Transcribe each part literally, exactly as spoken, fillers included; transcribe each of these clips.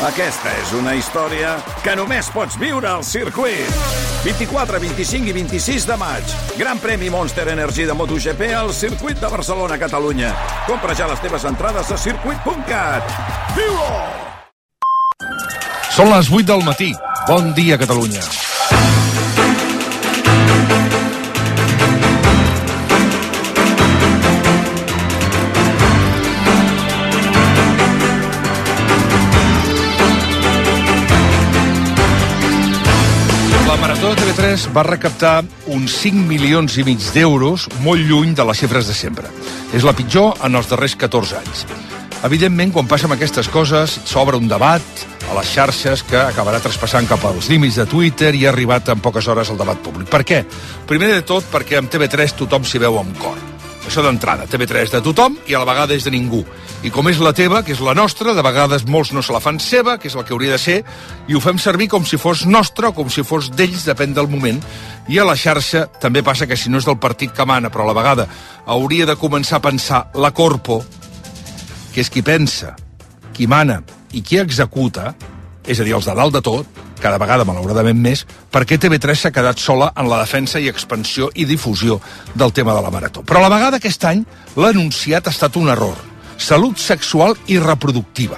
Aquesta és una història que només pots viure al circuit. vint-i-quatre, vint-i-cinc i vint-i-sis de maig. Gran premi Monster Energy de MotoGP al circuit de Barcelona, Catalunya. Compra ja les teves entrades a circuit punt cat. Viu-ho! Són les vuit del matí. Bon dia, Catalunya. La Marató de T V tres va recaptar uns cinc milions i mig d'euros, molt lluny de les xifres de sempre. És la pitjor en els darrers catorze anys. Evidentment, quan passen aquestes coses, s'obre un debat a les xarxes que acabarà traspassant cap als límits de Twitter i ha arribat en poques hores al debat públic. Per què? Primer de tot, perquè amb T V tres tothom s'hi veu amb cor. Això d'entrada, T V tres de tothom i a la vegada és de ningú. I com és la teva, que és la nostra, de vegades molts no se la fan seva, que és el que hauria de ser, i ho fem servir com si fos nostre o com si fos d'ells, depèn del moment. I a la xarxa també passa que si no és del partit que mana, però a la vegada hauria de començar a pensar la corpo, que és qui pensa, qui mana i qui executa, és a dir, els de dalt de tot, cada vegada malauradament més, perquè T V tres s'ha quedat sola en la defensa i expansió i difusió del tema de la Marató. Però a la vegada aquest any l'enunciat ha estat un error. Salut sexual i reproductiva.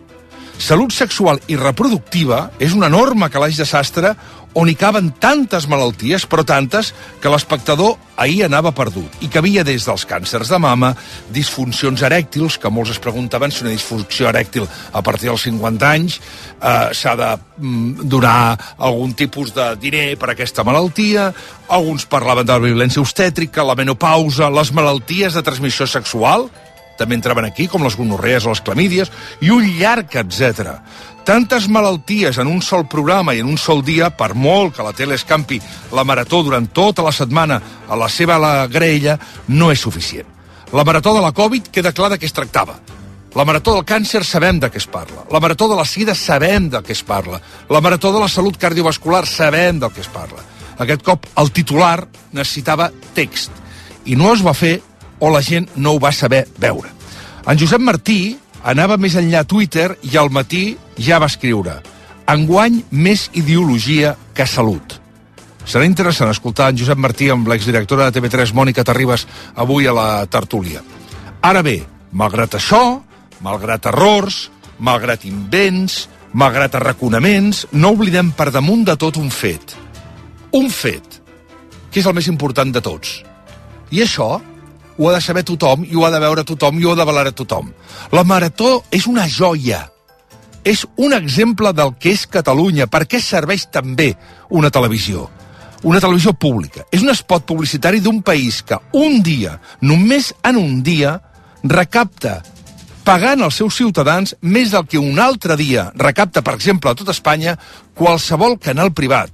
Salut sexual i reproductiva és una enorme calaix de sastre on hi caben tantes malalties, però tantes, que l'espectador ahir anava perdut. I que havia des dels càncers de mama, disfuncions erèctils, que molts es preguntaven si una disfunció erèctil a partir dels cinquanta anys eh, s'ha de mm, donar algun tipus de diner per a aquesta malaltia, alguns parlaven de la violència obstètrica, la menopausa, les malalties de transmissió sexual, també entraven aquí, com les gonorrees o les clamídies, i un llarg etcètera. Tantes malalties en un sol programa i en un sol dia, per molt que la tele escampi la Marató durant tota la setmana a la seva la graella, no és suficient. La Marató de la Covid queda clar de què es tractava. La Marató del càncer sabem de què es parla. La Marató de la sida sabem de què es parla. La Marató de la salut cardiovascular sabem del que es parla. Aquest cop el titular necessitava text i no es va fer o la gent no ho va saber veure. En Josep Martí anava més enllà a Twitter i al matí ja va escriure: enguany més ideologia que salut. Serà interessant escoltar en Josep Martí amb l'exdirectora de T V tres, Mònica Terribas, avui a la tertúlia. Ara bé, malgrat això, malgrat errors, malgrat invents, malgrat arraconaments, no oblidem per damunt de tot un fet. Un fet, que és el més important de tots. I això ho ha de saber tothom, i ho ha de veure tothom, i ho ha de valer a tothom. La Marató és una joia. És un exemple del que és Catalunya, per què serveix també una televisió. Una televisió pública. És un espot publicitari d'un país que un dia, només en un dia, recapta, pagant als seus ciutadans, més del que un altre dia recapta, per exemple, a tot Espanya, qualsevol canal privat.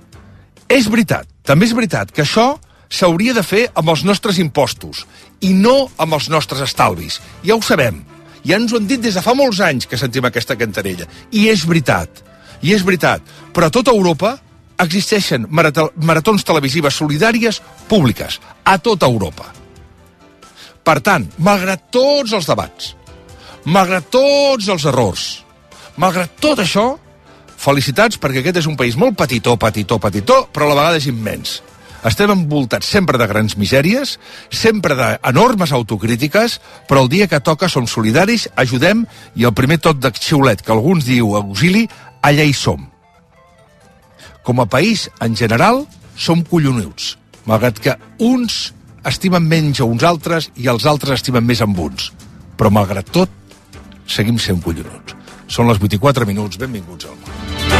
És veritat, també és veritat, que això s'hauria de fer amb els nostres impostos i no amb els nostres estalvis. Ja ho sabem. Ja ens ho han dit des de fa molts anys que sentim aquesta cantarella. I és veritat. I és veritat. Però a tota Europa existeixen maratons televisives solidàries públiques. A tota Europa. Per tant, malgrat tots els debats, malgrat tots els errors, malgrat tot això, felicitats, perquè aquest és un país molt petitó, petitó, petitó, però a la vegada és immens. Estem envoltats sempre de grans misèries, sempre d'enormes autocrítiques, però el dia que toca som solidaris, ajudem, i el primer tot de xiulet que alguns diu auxili, allà hi som. Com a país, en general, som collonuts, malgrat que uns estimen menys a uns altres i els altres estimen més amb uns. Però malgrat tot, seguim sent collonuts. Són les vuit i quatre minuts, benvinguts al món.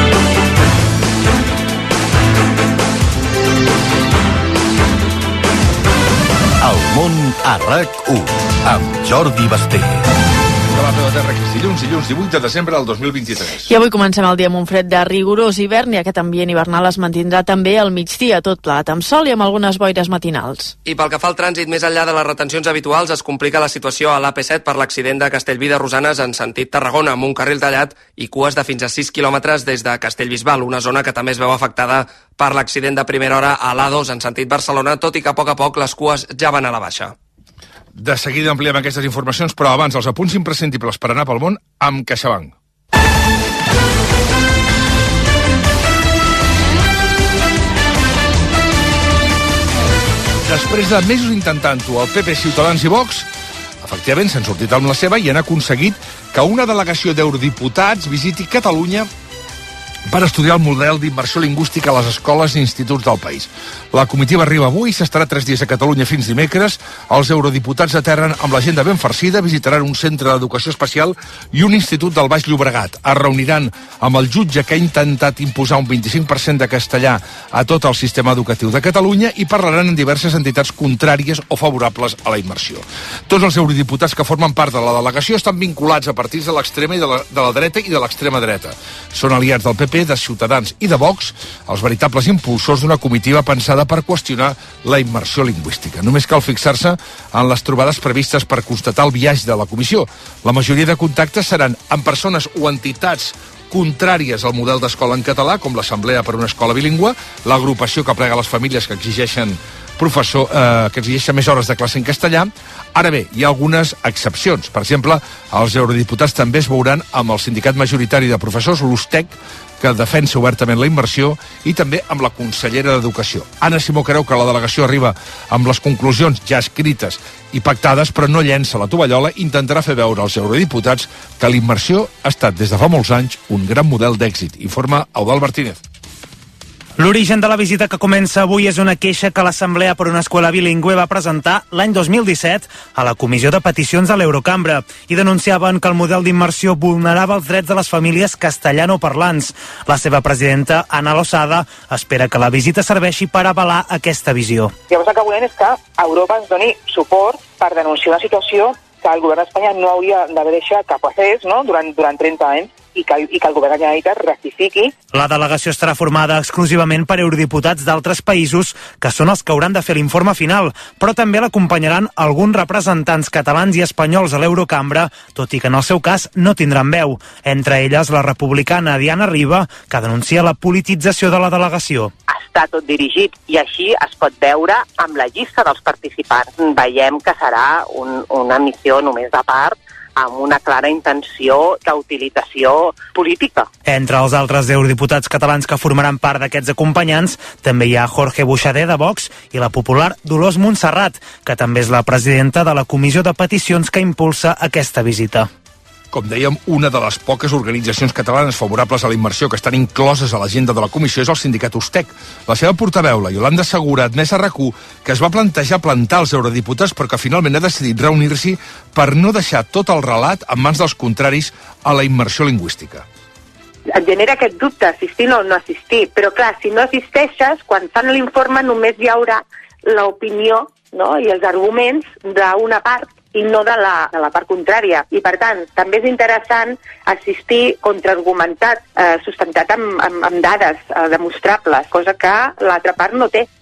El món a RAC u, amb Jordi Basté. De la meva terra, que és dilluns, dilluns divuit de desembre del dos mil vint-i-tres. I avui comencem el dia amb un fred de rigorós hivern i aquest ambient hivernal es mantindrà també al migdia, tot plat, amb sol i amb algunes boires matinals. I pel que fa al trànsit, més enllà de les retencions habituals, es complica la situació a l'A P set per l'accident de Castellví de Rosanes en sentit Tarragona, amb un carril tallat i cues de fins a sis quilòmetres des de Castellbisbal, una zona que també es veu afectada per l'accident de primera hora a l'A dos en sentit Barcelona, tot i que a poc a poc les cues ja van a la baixa. De seguida ampliem aquestes informacions, però abans els apunts imprescindibles per anar pel món amb CaixaBank. Després de mesos intentant-ho, el P P, Ciutadans i Vox, efectivament s'han sortit amb la seva i han aconseguit que una delegació d'eurodiputats visiti Catalunya per estudiar el model d'immersió lingüística a les escoles i instituts del país. La comitiva arriba avui, s'estarà tres dies a Catalunya fins dimecres. Els eurodiputats aterren amb l'agenda ben farcida, visitaran un centre d'educació especial i un institut del Baix Llobregat. Es reuniran amb el jutge que ha intentat imposar un vint-i-cinc per cent de castellà a tot el sistema educatiu de Catalunya i parlaran en diverses entitats contràries o favorables a la immersió. Tots els eurodiputats que formen part de la delegació estan vinculats a partits de l'extrema i de la, de la dreta i de l'extrema dreta. Són aliats del P P, de Ciutadans i de Vox, els veritables impulsors d'una comitiva pensada per qüestionar la immersió lingüística. Només cal fixar-se en les trobades previstes per constatar el biaix de la comissió. La majoria de contactes seran amb persones o entitats contràries al model d'escola en català, com l'Assemblea per una Escola Bilingüe, l'agrupació que plega les famílies que exigeixen professor, eh, que exigeixen més hores de classe en castellà. Ara bé, hi ha algunes excepcions. Per exemple, els eurodiputats també es veuran amb el sindicat majoritari de professors, l'U S T E C, que defensa obertament la immersió, i també amb la consellera d'Educació. Anna Simó creu que la delegació arriba amb les conclusions ja escrites i pactades, però no llença la tovallola i intentarà fer veure als eurodiputats que la immersió ha estat des de fa molts anys un gran model d'èxit, informa Eudald Martínez. L'origen de la visita que comença avui és una queixa que l'Assemblea per una Escola Bilingüe va presentar l'any dos mil disset a la Comissió de Peticions de l'Eurocambra i denunciaven que el model d'immersió vulnerava els drets de les famílies castellanoparlants. La seva presidenta, Ana Losada, espera que la visita serveixi per avalar aquesta visió. Llavors el que volem és que Europa ens doni suport per denunciar una situació que el govern d'Espanya no hauria d'haver deixat que passés, no? durant, durant trenta anys. I que, i que el govern de la Generalitat rectifiqui. La delegació estarà formada exclusivament per eurodiputats d'altres països que són els que hauran de fer l'informe final, però també l'acompanyaran alguns representants catalans i espanyols a l'Eurocambra, tot i que en el seu cas no tindran veu. Entre elles la republicana Diana Riba, que denuncia la politització de la delegació. Està tot dirigit i així es pot veure amb la llista dels participants. Veiem que serà un, una missió només de part, amb una clara intenció d'utilització política. Entre els altres eurodiputats catalans que formaran part d'aquests acompanyants també hi ha Jorge Buixader de Vox i la popular Dolors Montserrat, que també és la presidenta de la Comissió de Peticions que impulsa aquesta visita. Com dèiem, una de les poques organitzacions catalanes favorables a la immersió que estan incloses a l'agenda de la comissió és el sindicat U S T E C. La seva portaveu, la Iolanda Segura, ha admès a RAC u que es va plantejar plantar els eurodiputats però que finalment ha decidit reunir-s'hi per no deixar tot el relat en mans dels contraris a la immersió lingüística. Et genera aquest dubte, assistir o no assistir, però clar, si no assisteixes, quan fan l'informe només hi haurà l'opinió, no?, i els arguments d'una part i no de la, de la part contrària. I, per tant, també és interessant assistir contraargumentat, eh, sustentat amb, amb, amb dades eh, demostrables, cosa que l'altra part no té.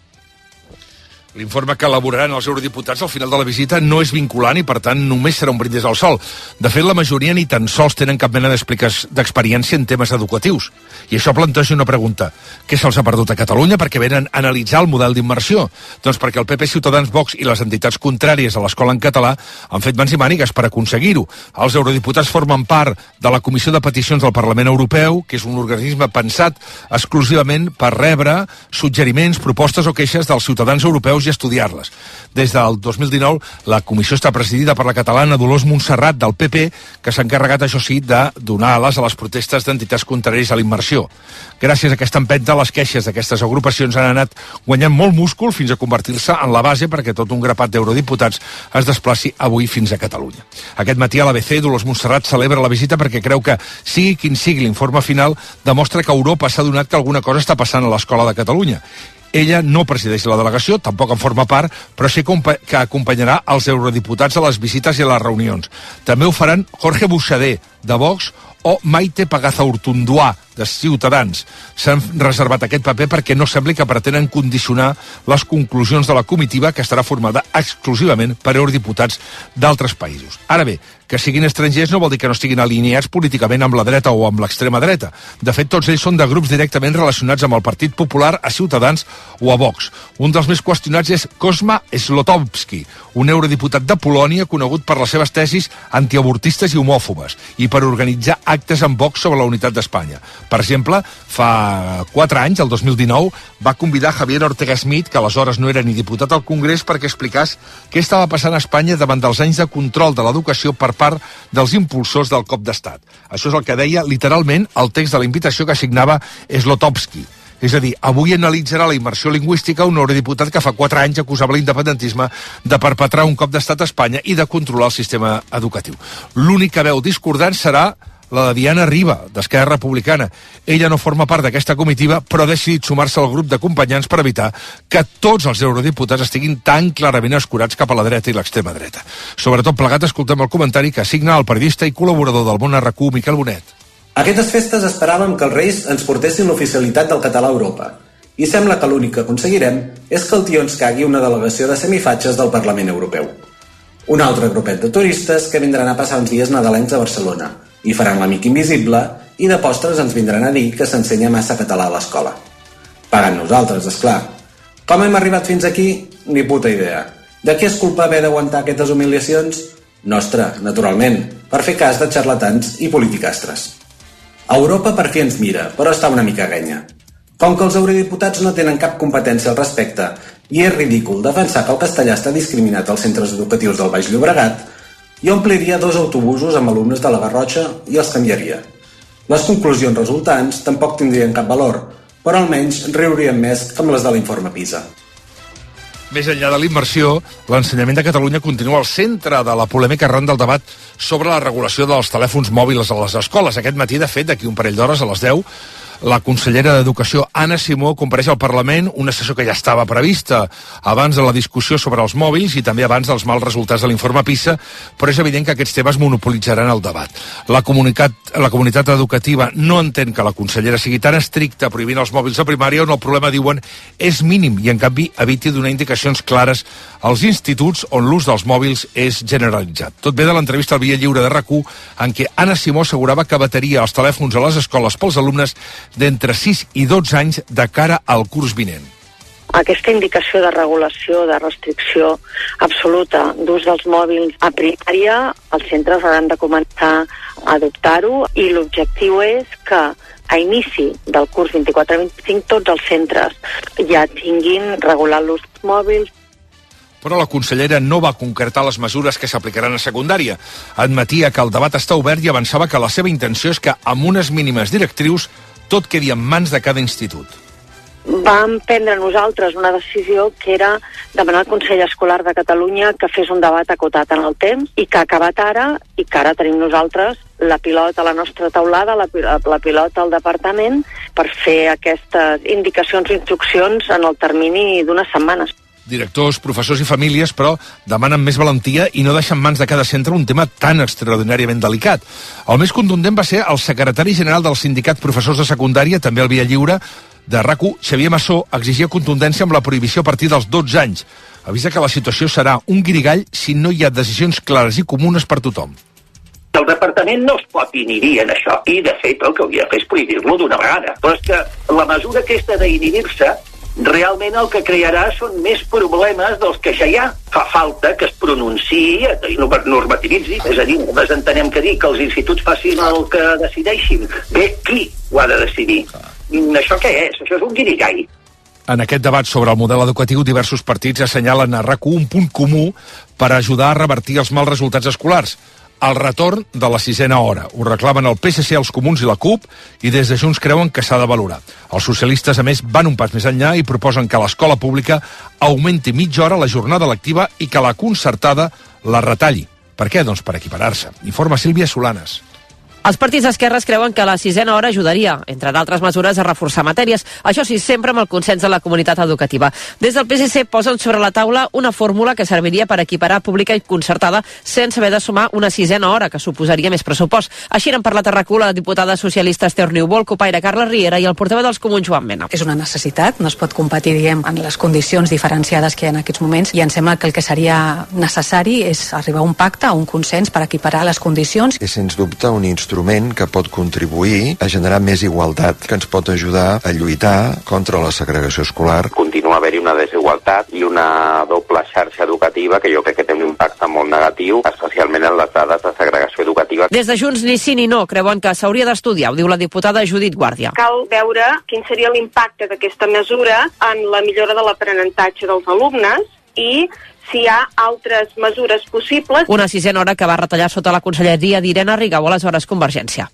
L'informe que elaboraran els eurodiputats al final de la visita no és vinculant i, per tant, només serà un brindis al sol. De fet, la majoria ni tan sols tenen cap mena d'experiència en temes educatius. I això planteja una pregunta. Què se'ls ha perdut a Catalunya perquè venen a analitzar el model d'immersió? Doncs perquè el P P, Ciutadans, Vox i les entitats contràries a l'escola en català han fet mans i mànigues per aconseguir-ho. Els eurodiputats formen part de la Comissió de Peticions del Parlament Europeu, que és un organisme pensat exclusivament per rebre suggeriments, propostes o queixes dels ciutadans europeus i estudiar-les. Des del dos mil dinou, la comissió està presidida per la catalana Dolors Montserrat del P P, que s'ha encarregat, això sí, de donar ales a les protestes d'entitats contràries a la immersió. Gràcies a aquesta empenta, les queixes d'aquestes agrupacions han anat guanyant molt múscul fins a convertir-se en la base perquè tot un grapat d'eurodiputats es desplaci avui fins a Catalunya. Aquest matí a l'A B C, Dolors Montserrat celebra la visita perquè creu que, sigui quin sigui l'informe final, demostra que Europa s'ha donat que alguna cosa està passant a l'escola de Catalunya. Ella no presideix la delegació, tampoc en forma part, però sí que acompanyarà els eurodiputats a les visites i a les reunions. També ho faran Jorge Buixader, de Vox, o Maite Pagazaurtundua, de Ciutadans. S'han reservat aquest paper perquè no sembli que pretenen condicionar les conclusions de la comitiva, que estarà formada exclusivament per eurodiputats d'altres països. Ara bé, que siguin estrangers no vol dir que no estiguin alineats políticament amb la dreta o amb l'extrema dreta. De fet, tots ells són de grups directament relacionats amb el Partit Popular, a Ciutadans o a Vox. Un dels més qüestionats és Kosma Slotowski, un eurodiputat de Polònia conegut per les seves tesis antiavortistes i homòfobes i per organitzar actes amb Vox sobre la unitat d'Espanya. Per exemple, fa quatre anys, el dos mil dinou, va convidar Javier Ortega Smith, que aleshores no era ni diputat al Congrés, perquè explicàs què estava passant a Espanya davant dels anys de control de l'educació per part dels impulsors del cop d'estat. Això és el que deia literalment el text de la invitació que signava Zlotowski. És a dir, avui analitzarà la immersió lingüística un eurodiputat que fa quatre anys acusava l'independentisme de perpetrar un cop d'estat a Espanya i de controlar el sistema educatiu. L'única veu discordant serà la de Diana Riba, d'Esquerra Republicana. Ella no forma part d'aquesta comitiva, però ha decidit sumar-se al grup d'acompanyants per evitar que tots els eurodiputats estiguin tan clarament escurats cap a la dreta i l'extrema dreta. Sobretot plegat, escoltem el comentari que assigna el periodista i col·laborador del Món R Q, Miquel Bonet. Aquestes festes esperàvem que els Reis ens portessin l'oficialitat del català a Europa. I sembla que l'únic que aconseguirem és que el tio ens cagui una delegació de semifatxes del Parlament Europeu. Un altre grupet de turistes que vindran a passar uns dies nadalencs a Barcelona i faran l'amic invisible i de postres ens vindran a dir que s'ensenya massa català a l'escola. Pagant nosaltres, esclar. Com hem arribat fins aquí? Ni puta idea. De què és culpa haver d'aguantar aquestes humiliacions? Nostra, naturalment, per fer cas de xarlatans i politicastres. Europa per fi ens mira, però està una mica ganya. Com que els eurodiputats no tenen cap competència al respecte i és ridícul defensar que el castellà està discriminat als centres educatius del Baix Llobregat, jo ompliria dos autobusos amb alumnes de la Garrotxa i els canviaria. Les conclusions resultants tampoc tindrien cap valor, però almenys riurien més que amb les de l'informe PISA. Més enllà de la immersió, l'ensenyament de Catalunya continua al centre de la polèmica arran del debat sobre la regulació dels telèfons mòbils a les escoles. Aquest matí, de fet, d'aquí un parell d'hores, a les deu, la consellera d'Educació, Anna Simó, compareix al Parlament, una sessió que ja estava prevista abans de la discussió sobre els mòbils i també abans dels mals resultats de l'informe PISA, però és evident que aquests temes monopolitzaran el debat. La comunitat, la comunitat educativa no entén que la consellera sigui tan estricta prohibint els mòbils a primària, on el problema, diuen, és mínim i, en canvi, eviti donar indicacions clares als instituts on l'ús dels mòbils és generalitzat. Tot ve de l'entrevista al Via Lliure de R A C U, en què Anna Simó assegurava que bataria els telèfons a les escoles pels alumnes d'entre sis i dotze anys de cara al curs vinent. Aquesta indicació de regulació, de restricció absoluta d'ús dels mòbils a primària, els centres hauran de començar a adoptar-ho i l'objectiu és que a inici del curs vint-i-quatre vint-i-cinc tots els centres ja tinguin regulat l'ús dels mòbils. Però la consellera no va concretar les mesures que s'aplicaran a secundària. Admetia que el debat està obert i avançava que la seva intenció és que, amb unes mínimes directrius, tot quedi en mans de cada institut. Vam prendre nosaltres una decisió que era demanar al Consell Escolar de Catalunya que fes un debat acotat en el temps i que ha acabat ara i que ara tenim nosaltres la pilota a la nostra taulada, la, la pilota al departament per fer aquestes indicacions i instruccions en el termini d'unes setmanes. Directors, professors i famílies, però, demanen més valentia i no deixen mans de cada centre un tema tan extraordinàriament delicat. El més contundent va ser el secretari general del sindicat Professors de Secundària, també al Via Lliure, de R A C U, Xavier Massó, exigia contundència amb la prohibició a partir dels dotze anys. Avisa que la situació serà un guirigall si no hi ha decisions clares i comunes per tothom. El departament no es pot inhibir en això, i de fet el que hauria de fer és prohibir-lo d'una vegada. Però és que la mesura aquesta d'inhibir-se realment el que crearà són més problemes dels que ja hi ha. Fa falta que es pronunciï i normativitzi. És a dir, nosaltres entenem que dir que els instituts facin el que decideixin. Bé, qui ho ha de decidir? Això què és? Això és un guirigall. En aquest debat sobre el model educatiu, diversos partits assenyalen a R A C U un punt comú per ajudar a revertir els mals resultats escolars. El retorn de la sisena hora. Ho reclamen el P S C, els Comuns i la CUP, i des de Junts creuen que s'ha de valorar. Els socialistes, a més, van un pas més enllà i proposen que l'escola pública augmenti mitja hora la jornada lectiva i que la concertada la retalli. Per què? Doncs per equiparar-se. Informa Sílvia Solanes. Els partits d'esquerres creuen que la sisena hora ajudaria, entre d'altres mesures, a reforçar matèries. Això sí, sempre amb el consens de la comunitat educativa. Des del P S C posen sobre la taula una fórmula que serviria per equiparar pública i concertada sense haver de sumar una sisena hora, que suposaria més pressupost. Així n'han parlat a R A C U la diputada socialista Esther Niubó, el copaire Carla Riera i el portaveu dels Comuns Joan Mena. És una necessitat, no es pot competir, diguem, en les condicions diferenciades que hi ha en aquests moments, i em sembla que el que seria necessari és arribar a un pacte, a un consens per equiparar les condicions. És sens dubte un instrument instrument que pot contribuir a generar més igualtat, que ens pot ajudar a lluitar contra la segregació escolar. Continua a haver-hi una desigualtat i una doble xarxa educativa que jo crec que té un impacte molt negatiu, especialment en les dades de segregació educativa. Des de Junts ni sí ni no creuen que s'hauria d'estudiar, ho diu la diputada Judit Guàrdia. Cal veure quin seria l'impacte d'aquesta mesura en la millora de l'aprenentatge dels alumnes i si hi ha altres mesures possibles. Una sisena hora que va retallar sota la conselleria d'Irene Rigau, aleshores Convergència.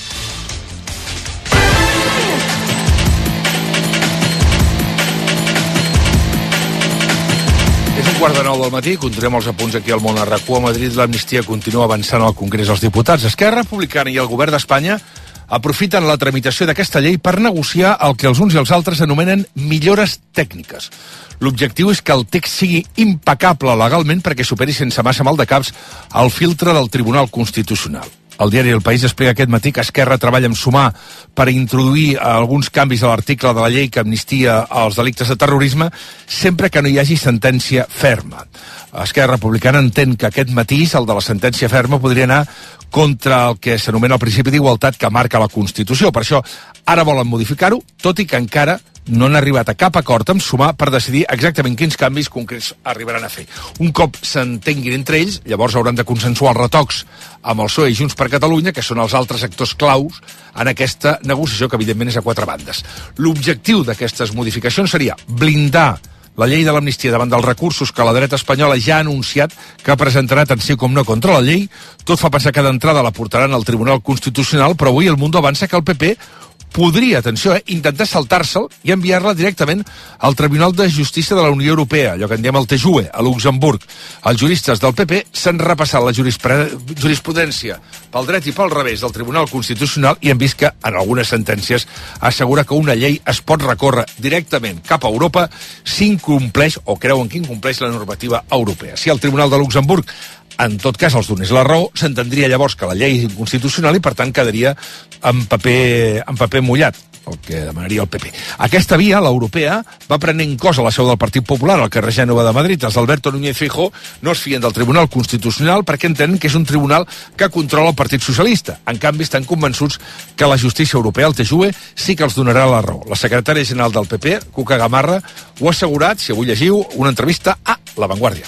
És un quart de nou del matí, continuem els apunts aquí al Món a RAC u. A Madrid l'amnistia continua avançant al Congrés dels Diputats. Esquerra Republicana i el govern d'Espanya aprofiten la tramitació d'aquesta llei per negociar el que els uns i els altres anomenen millores tècniques. L'objectiu és que el text sigui impecable legalment perquè superi sense massa mal de caps el filtre del Tribunal Constitucional. El diari El País explica aquest matí que Esquerra treballa en sumar per introduir alguns canvis a l'article de la llei que amnistia els delictes de terrorisme sempre que no hi hagi sentència ferma. Esquerra Republicana entén que aquest matís, el de la sentència ferma, podria anar contra el que s'anomena el principi d'igualtat que marca la Constitució. Per això ara volen modificar-ho, tot i que encara no han arribat a cap acord amb Sumar per decidir exactament quins canvis concrets arribaran a fer. Un cop s'entenguin entre ells, llavors hauran de consensuar els retocs amb el P S O E i Junts per Catalunya, que són els altres actors claus en aquesta negociació, que evidentment és a quatre bandes. L'objectiu d'aquestes modificacions seria blindar la llei de l'amnistia davant dels recursos que la dreta espanyola ja ha anunciat que presentarà tant sí com no contra la llei. Tot fa pensar que d'entrada la portaran al Tribunal Constitucional, però avui el Mundo avança que el P P podria, atenció, eh, intentar saltar-se'l i enviar-la directament al Tribunal de Justícia de la Unió Europea, allò que en diem el T J U E, a Luxemburg. Els juristes del P P s'han repassat la jurisprudència pel dret i pel revés del Tribunal Constitucional i han vist que, en algunes sentències, assegura que una llei es pot recórrer directament cap a Europa si incompleix, o creuen que incompleix, la normativa europea. Si el Tribunal de Luxemburg en tot cas els donés la raó, s'entendria llavors que la llei és inconstitucional i per tant quedaria en paper, en paper mullat, el que demanaria el P P. Aquesta via, l'europea, va prenent cos a la seu del Partit Popular al carrer Gènova de Madrid. Els d'Alberto Núñez Feijóo no es fien del Tribunal Constitucional perquè entenen que és un tribunal que controla el Partit Socialista. En canvi, estan convençuts que la justícia europea, el T J U E, sí que els donarà la raó. La secretària general del P P, Cuca Gamarra, ho ha assegurat, si avui llegiu, una entrevista a La Vanguardia.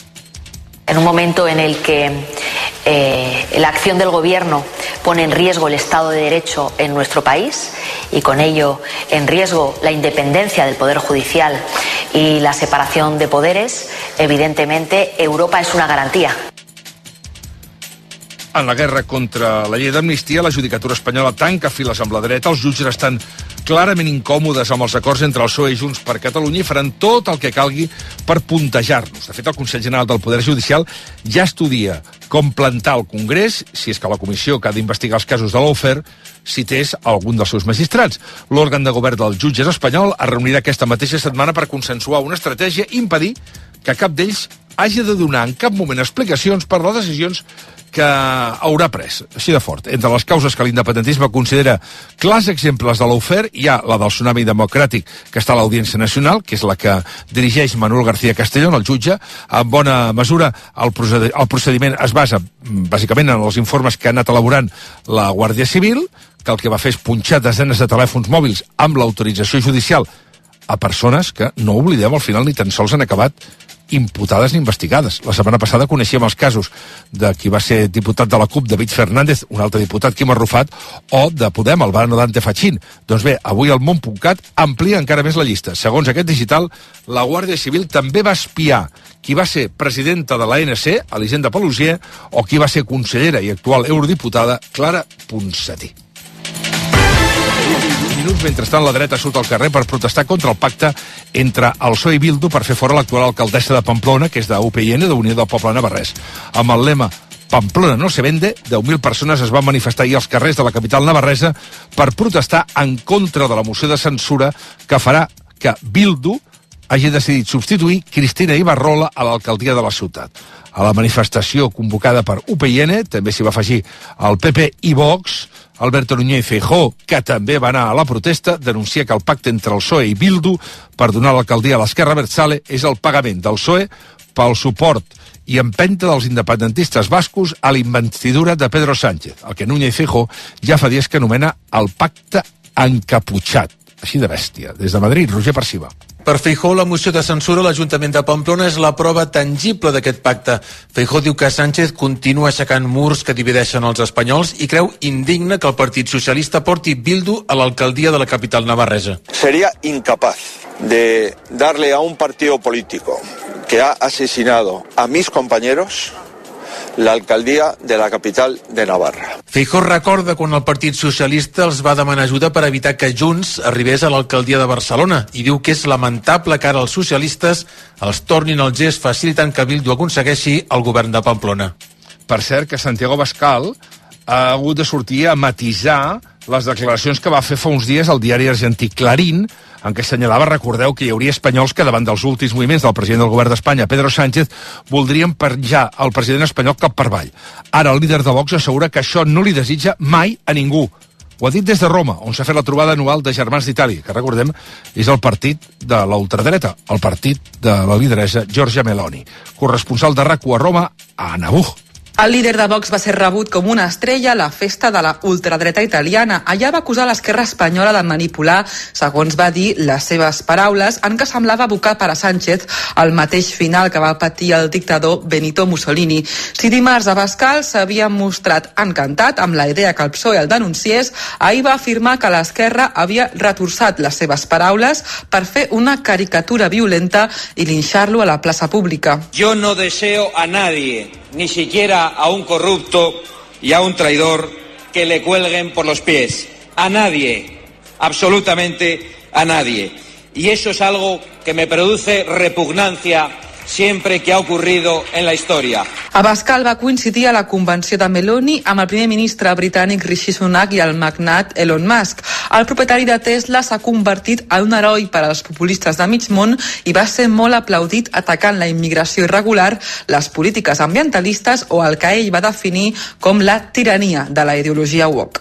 En un momento en el que eh, la acción del gobierno pone en riesgo el Estado de Derecho en nuestro país y con ello en riesgo la independencia del Poder Judicial y la separación de poderes, evidentemente Europa es una garantía. En la guerra contra la llei d'amnistia, la judicatura espanyola tanca files amb la dreta. Els jutges estan clarament incòmodes amb els acords entre el P S O E i Junts per Catalunya i faran tot el que calgui per puntejar-nos. De fet, el Consell General del Poder Judicial ja estudia com plantar el Congrés, si és que la comissió que ha d'investigar els casos de l'Lawfare cités algun dels seus magistrats. L'òrgan de govern dels jutges espanyol es reunirà aquesta mateixa setmana per consensuar una estratègia i impedir que cap d'ells hagi de donar en cap moment explicacions per les decisions que haurà pres, així de fort. Entre les causes que l'independentisme considera clars exemples de l'Lawfare hi ha la del tsunami democràtic que està a l'Audiència Nacional, que és la que dirigeix Manuel García Castellón, el jutge. En bona mesura, el procediment es basa bàsicament en els informes que ha anat elaborant la Guàrdia Civil, que el que va fer és punxar desenes de telèfons mòbils amb l'autorització judicial a persones que, no oblidem, al final ni tan sols han acabat imputades ni investigades. La setmana passada coneixíem els casos de qui va ser diputat de la CUP, David Fernández, un altre diputat, Quim Arrufat, o de Podem, Albano Dante Fachín. Doncs bé, avui el món punt cat amplia encara més la llista. Segons aquest digital, la Guàrdia Civil també va espiar qui va ser presidenta de l'A N C, Elisenda Paluzie, o qui va ser consellera i actual eurodiputada, Clara Ponsatí. Minuts, mentrestant, la dreta surt al carrer per protestar contra el pacte entre el P S O E i Bildu per fer fora l'actual alcaldessa de Pamplona, que és de U P N, d'Unió del Poble Navarrès. Amb el lema Pamplona no se vende, deu mil persones es van manifestar ahir als carrers de la capital navarresa per protestar en contra de la moció de censura que farà que Bildu hagi decidit substituir Cristina Ibarrola a l'alcaldia de la ciutat. A la manifestació convocada per U P N també s'hi va afegir el P P i Vox. Alberto Núñez Feijóo, que també va anar a la protesta, denuncia que el pacte entre el P S O E i Bildu per donar l'alcaldia a l'Esquerra Abertzale és el pagament del P S O E pel suport i empenta dels independentistes bascos a la investidura de Pedro Sánchez, el que Núñez Feijóo ja fa dies que anomena el pacte encaputxat. Així de bèstia. Des de Madrid, Roger Perciba. Per Feijóo, la moció de censura a l'Ajuntament de Pamplona és la prova tangible d'aquest pacte. Feijóo diu que Sánchez continua aixecant murs que divideixen els espanyols i creu indigne que el Partit Socialista porti Bildu a l'alcaldia de la capital navarresa. Sería incapaz de darle a un partido político que ha asesinado a mis compañeros la alcaldía de la capital de Navarra. Feijóo recorda quan el Partit Socialista els va demanar ajuda per evitar que Junts arribés a l'alcaldia de Barcelona i diu que és lamentable que ara els socialistes els tornin el gest facilitant que Bildu aconsegueixi el govern de Pamplona. Per cert, que Santiago Bascal ha hagut de sortir a matisar les declaracions que va fer fa uns dies al diari argentí Clarín, en què assenyalava, recordeu, que hi hauria espanyols que davant dels últims moviments del president del govern d'Espanya, Pedro Sánchez, voldrien penjar el president espanyol cap per avall. Ara el líder de Vox assegura que això no li desitja mai a ningú. Ho ha dit des de Roma, on s'ha fet la trobada anual de Germans d'Itàlia, que recordem és el partit de la ultradreta, el partit de la lideressa Giorgia Meloni. Corresponsal de RAC u a Roma, a Nabuj. El líder de Vox va ser rebut com una estrella a la festa de la ultradreta italiana. Allà va acusar l'esquerra espanyola de manipular, segons va dir les seves paraules, en què semblava abocar per a Sánchez el mateix final que va patir el dictador Benito Mussolini. Si dimarts Abascal s'havia mostrat encantat amb la idea que el P S O E el denunciés, ahir va afirmar que l'esquerra havia retorçat les seves paraules per fer una caricatura violenta i linxar-lo a la plaça pública. Yo no deseo a nadie, ni siquiera a un corrupto y a un traidor, que le cuelguen por los pies. A nadie, absolutamente a nadie. Y eso es algo que me produce repugnancia siempre que ha ocurrido en la historia. Abascal va coincidir a la convenció de Meloni amb el primer ministre britànic Rishi Sunak i el magnat Elon Musk. El propietari de Tesla s'ha convertit en un heroi per als populistes de mig món i va ser molt aplaudit atacant la immigració irregular, les polítiques ambientalistes o el que ell va definir com la tirania de la ideologia woke.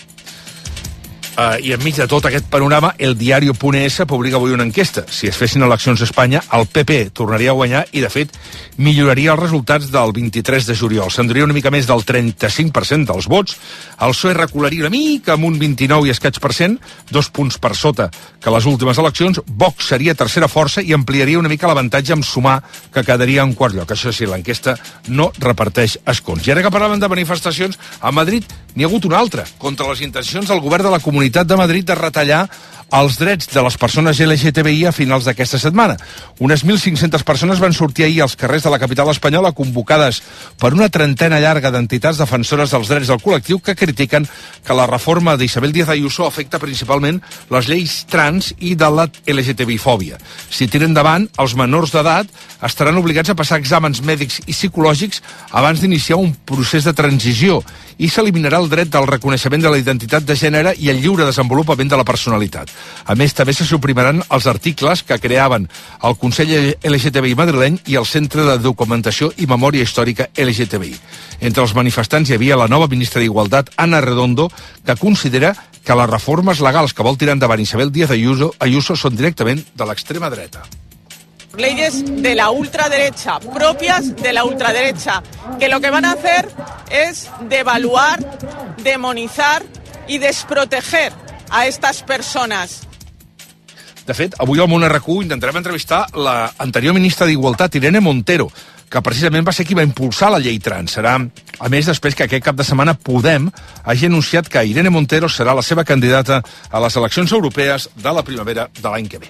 Uh, I enmig de tot aquest panorama, el diario.es publica avui una enquesta. Si es fessin eleccions a Espanya, el P P tornaria a guanyar i, de fet, milloraria els resultats del vint-i-tres de juliol. S'endria una mica més del trenta-cinc per cent dels vots. El P S O E recularia una mica amb un vint-i-nou i escaig per cent, dos punts per sota que les últimes eleccions. Vox seria tercera força i ampliaria una mica l'avantatge amb Sumar, que quedaria en quart lloc. Això sí, l'enquesta no reparteix escons. I ara que parlàvem de manifestacions, a Madrid n'hi ha hagut una altra, contra les intencions del govern de la Comunitat de Madrid de retallar els drets de les persones L G T B I a finals d'aquesta setmana. Unes mil cinc-centes persones van sortir ahir als carrers de la capital espanyola convocades per una trentena llarga d'entitats defensores dels drets del col·lectiu que critiquen que la reforma d'Isabel Díaz Ayuso afecta principalment les lleis trans i de la L G T B I-fòbia. Si tiren endavant, els menors d'edat estaran obligats a passar exàmens mèdics i psicològics abans d'iniciar un procés de transició i s'eliminarà el dret del reconeixement de la identitat de gènere i el lliure desenvolupament de la personalitat. A més, també se suprimiran els articles que creaven el Consell L G T B I madrileny i el Centre de Documentació i Memòria Històrica L G T B I. Entre els manifestants hi havia la nova ministra d'Igualtat, Ana Redondo, que considera que les reformes legals que vol tirar endavant Isabel Díaz Ayuso, Ayuso són directament de l'extrema dreta. Leyes de la ultraderecha, propias de la ultraderecha, que lo que van a hacer es devaluar, demonizar y desproteger a estas personas. De fet, avui al Món R Q intentarem entrevistar la anterior ministra d'Igualtat, Irene Montero, que precisament va ser qui va impulsar la llei trans. Serà, a més, després que aquest cap de setmana Podem hagi anunciat que Irene Montero serà la seva candidata a les eleccions europees de la primavera de l'any que ve.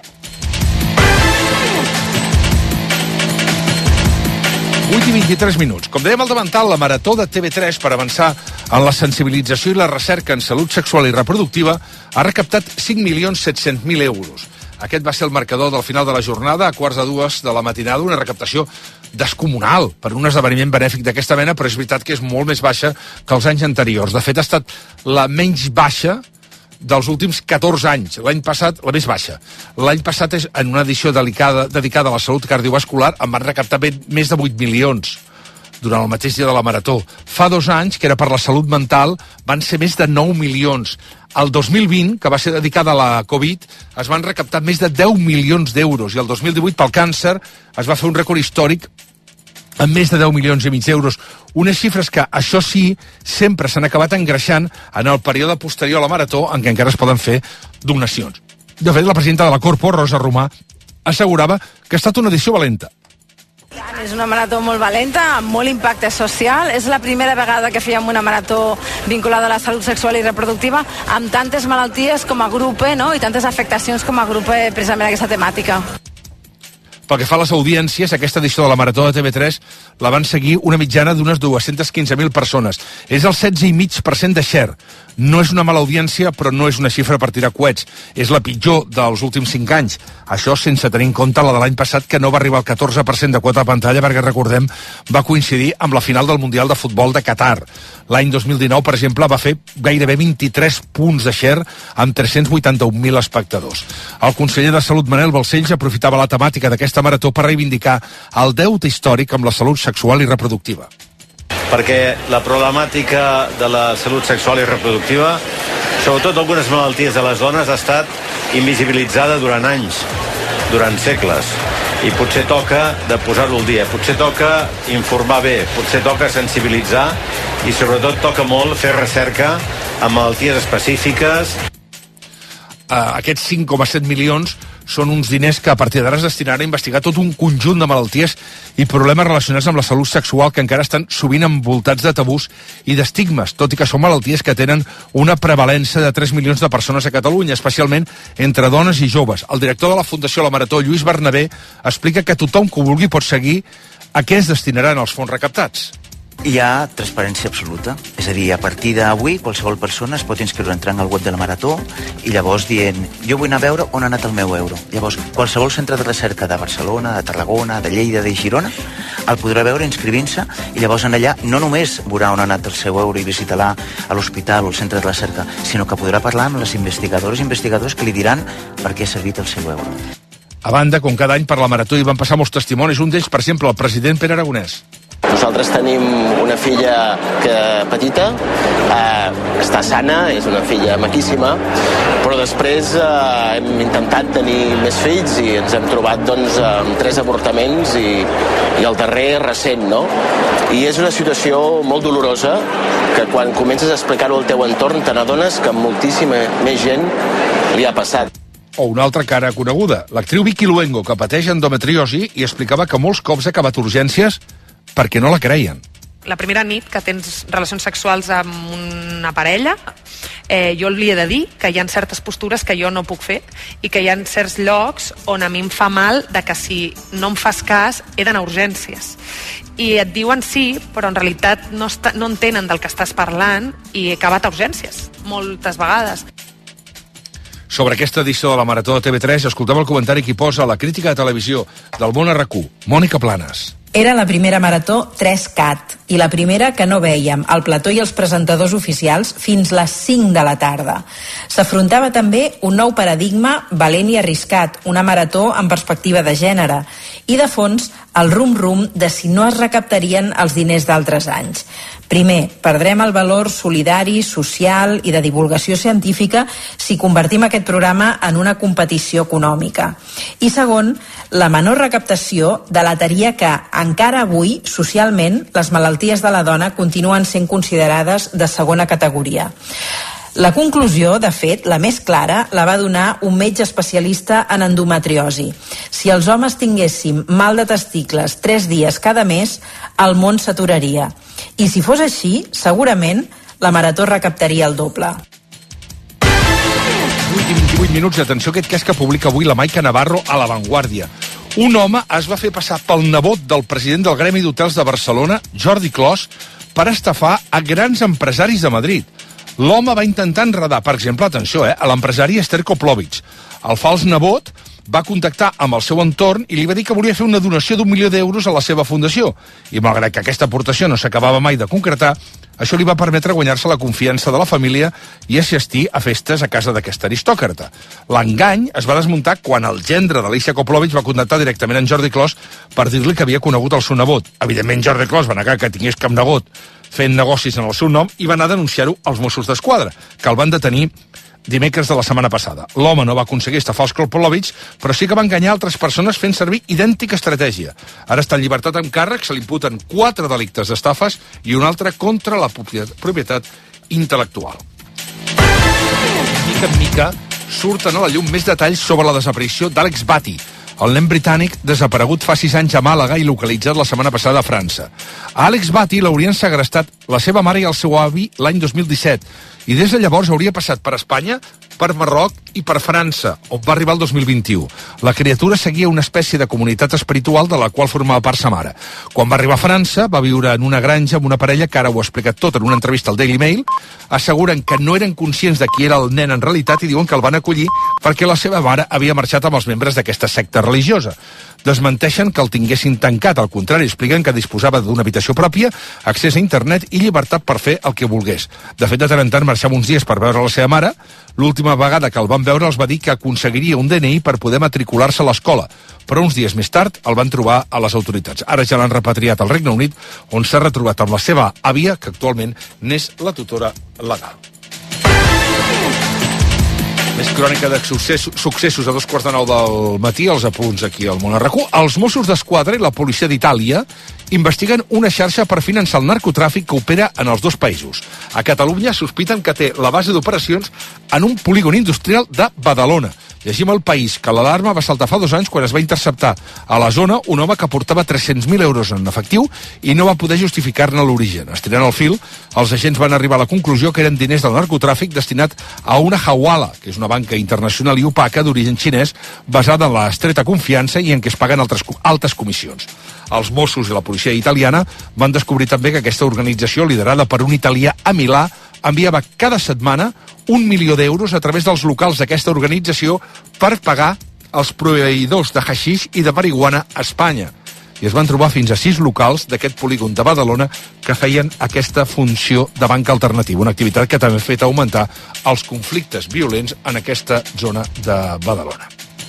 vuit i vint-i-tres minuts. Com dèiem al davantal, la Marató de T V tres per avançar en la sensibilització i la recerca en salut sexual i reproductiva ha recaptat cinc milions set-cents mil euros. Aquest va ser el marcador del final de la jornada, a quarts de dues de la matinada, una recaptació descomunal per un esdeveniment benèfic d'aquesta mena, però és veritat que és molt més baixa que els anys anteriors. De fet, ha estat la menys baixa dels últims catorze anys. L'any passat, la més baixa. L'any passat, és en una edició delicada, dedicada a la salut cardiovascular, en van recaptar més de vuit milions durant el mateix dia de la Marató. Fa dos anys, que era per la salut mental, van ser més de nou milions. El dos mil vint, que va ser dedicada a la Covid, es van recaptar més de deu milions d'euros, i el dos mil divuit, pel càncer, es va fer un rècord històric amb més de deu milions i mig d'euros. Unes xifres que, això sí, sempre s'han acabat engreixant en el període posterior a la Marató, en què encara es poden fer donacions. De fet, la presidenta de la Corpo, Rosa Romà, assegurava que ha estat una edició valenta. És una marató molt valenta, amb molt impacte social. És la primera vegada que fèiem una marató vinculada a la salut sexual i reproductiva, amb tantes malalties com a grup, eh, no? I tantes afectacions com a grup, eh, precisament aquesta temàtica. Pel que fa a les audiències, aquesta edició de la Marató de T V tres la van seguir una mitjana d'unes dues-centes quinze mil persones. És el setze coma cinc per cent de share. No és una mala audiència, però no és una xifra per tirar coets. És la pitjor dels últims cinc anys. Això sense tenir en compte la de l'any passat, que no va arribar al catorze per cent de quota de pantalla, perquè, recordem, va coincidir amb la final del Mundial de Futbol de Qatar. L'any dos mil dinou, per exemple, va fer gairebé vint-i-tres punts de share amb tres-cents vuitanta-un mil espectadors. El conseller de Salut, Manel Balcells, aprofitava la temàtica d'aquesta marató per reivindicar el deute històric amb la salut sexual i reproductiva. Perquè la problemàtica de la salut sexual i reproductiva, sobretot algunes malalties de les dones, ha estat invisibilitzada durant anys, durant segles. I potser toca de posar-ho al dia, potser toca informar bé, potser toca sensibilitzar i sobretot toca molt fer recerca amb malalties específiques. Uh, aquests cinc coma set milions són uns diners que a partir d'ara es destinaran a investigar tot un conjunt de malalties i problemes relacionats amb la salut sexual que encara estan sovint envoltats de tabús i d'estigmes, tot i que són malalties que tenen una prevalença de tres milions de persones a Catalunya, especialment entre dones i joves. El director de la Fundació La Marató, Lluís Bernabé, explica que tothom que ho vulgui pot seguir a què es destinaran els fons recaptats. Hi ha transparència absoluta, és a dir, a partir d'avui qualsevol persona es pot inscriure entrant al web de la Marató i llavors dient, jo vull anar a veure on ha anat el meu euro. Llavors, qualsevol centre de recerca de Barcelona, de Tarragona, de Lleida, de Girona, el podrà veure inscrivint-se i llavors en allà no només veurà on ha anat el seu euro i visitarà a l'hospital o el centre de recerca, sinó que podrà parlar amb les investigadores i investigadors que li diran per què ha servit el seu euro. A banda, com cada any per la Marató hi van passar molts testimonis, un d'ells, per exemple, el president Pere Aragonès. Nosaltres tenim una filla que petita, eh, està sana, és una filla maquíssima, però després eh, hem intentat tenir més fills i ens hem trobat doncs, amb tres avortaments i, i el darrer recent, no? I és una situació molt dolorosa que quan comences a explicar-ho al teu entorn te n'adones que moltíssima més gent li ha passat. O una altra cara coneguda, l'actriu Vicky Luengo, que pateix endometriosi i explicava que molts cops ha acabat urgències perquè no la creien. La primera nit que tens relacions sexuals amb una parella, eh, jo li he de dir que hi ha certes postures que jo no puc fer i que hi ha certs llocs on a mi em fa mal de que si no em fas cas he d'anar a urgències. I et diuen sí, però en realitat no, està, no entenen del que estàs parlant i he acabat a urgències, moltes vegades. Sobre aquesta edició de la Marató de T V tres, escoltem el comentari que hi posa la crítica de televisió del Món R Q, Mònica Planes. Era la primera Marató tres cat i la primera que no vèiem el plató i els presentadors oficials fins les cinc de la tarda. S'afrontava també un nou paradigma valent i arriscat, una marató amb perspectiva de gènere i de fons el rum-rum de si no es recaptarien els diners d'altres anys. Primer, perdrem el valor solidari, social i de divulgació científica si convertim aquest programa en una competició econòmica. I segon, la menor recaptació delataria que encara avui, socialment, les malalties de la dona continuen sent considerades de segona categoria. La conclusió, de fet, la més clara, la va donar un metge especialista en endometriosi. Si els homes tinguéssim mal de testicles tres dies cada mes, el món s'aturaria. I si fos així, segurament, la marató recaptaria el doble. vuit i vint-i-vuit minuts, atenció a aquest cas que publica avui la Maica Navarro a La Vanguardia. Un home es va fer passar pel nebot del president del Gremi d'Hotels de Barcelona, Jordi Clos, per estafar a grans empresaris de Madrid. L'home va intentar enredar, per exemple, atenció, eh, a l'empresari Esther Koplovich. El fals nebot va contactar amb el seu entorn i li va dir que volia fer una donació d'un milió d'euros a la seva fundació. I malgrat que aquesta aportació no s'acabava mai de concretar, això li va permetre guanyar-se la confiança de la família i assistir a festes a casa d'aquest aristòcrata. L'engany es va desmuntar quan el gendre d'Alicia Koplovich va contactar directament en Jordi Clos per dir-li que havia conegut el seu nebot. Evidentment, Jordi Clos va negar que tingués cap nebot fent negocis en el seu nom i va anar a denunciar-ho als Mossos d'Esquadra, que el van detenir dimecres de la setmana passada. L'home no va aconseguir estafar els Kropolovic, però sí que va enganyar altres persones fent servir idèntica estratègia. Ara està en llibertat amb càrrec, se li imputen quatre delictes d'estafes i un altre contra la propietat intel·lectual. Mica en mica surten a la llum més detalls sobre la desaparició d'Àlex Bati, el nen britànic desaparegut fa sis anys a Màlaga i localitzat la setmana passada a França. A Àlex Bati l'haurien segrestat la seva mare i el seu avi l'any dos mil disset i des de llavors hauria passat per Espanya, per Marroc i per França, on va arribar el dos mil vint-i-u. La criatura seguia una espècie de comunitat espiritual de la qual formava part sa mare. Quan va arribar a França, va viure en una granja amb una parella que ara ho ha explicat tot en una entrevista al Daily Mail. Asseguren que no eren conscients de qui era el nen en realitat i diuen que el van acollir perquè la seva mare havia marxat amb els membres d'aquesta secta religiosa. Desmenteixen que el tinguessin tancat, al contrari, expliquen que disposava d'una habitació pròpia, accés a internet i llibertat per fer el que volgués. De fet, de tant en tant marxava uns dies per veure la seva mare. L'última vegada que el van veure els va dir que aconseguiria un D N I per poder matricular-se a l'escola, però uns dies més tard el van trobar a les autoritats. Ara ja l'han repatriat al Regne Unit, on s'ha retrobat amb la seva àvia, que actualment n'és la tutora legal. Més crònica de successos a dos quarts de nou del matí, els apunts aquí al Món a RAC u. Els Mossos d'Esquadra i la policia d'Itàlia investiguen una xarxa per finançar el narcotràfic que opera en els dos països. A Catalunya sospiten que té la base d'operacions en un polígon industrial de Badalona. Llegim al País que l'alarma va saltar fa dos anys quan es va interceptar a la zona un home que portava tres-cents mil euros en efectiu i no va poder justificar-ne l'origen. Estirant el fil, els agents van arribar a la conclusió que eren diners del narcotràfic destinat a una hawala, que és una banca internacional i opaca d'origen xinès basada en l'estreta confiança i en què es paguen altres, altes comissions. Els Mossos i la policia italiana van descobrir també que aquesta organització, liderada per un italià a Milà, enviava cada setmana un milió d'euros a través dels locals d'aquesta organització per pagar els proveïdors de haixix i de marihuana a Espanya. I es van trobar fins a sis locals d'aquest polígon de Badalona que feien aquesta funció de banca alternativa, una activitat que també ha fet augmentar els conflictes violents en aquesta zona de Badalona.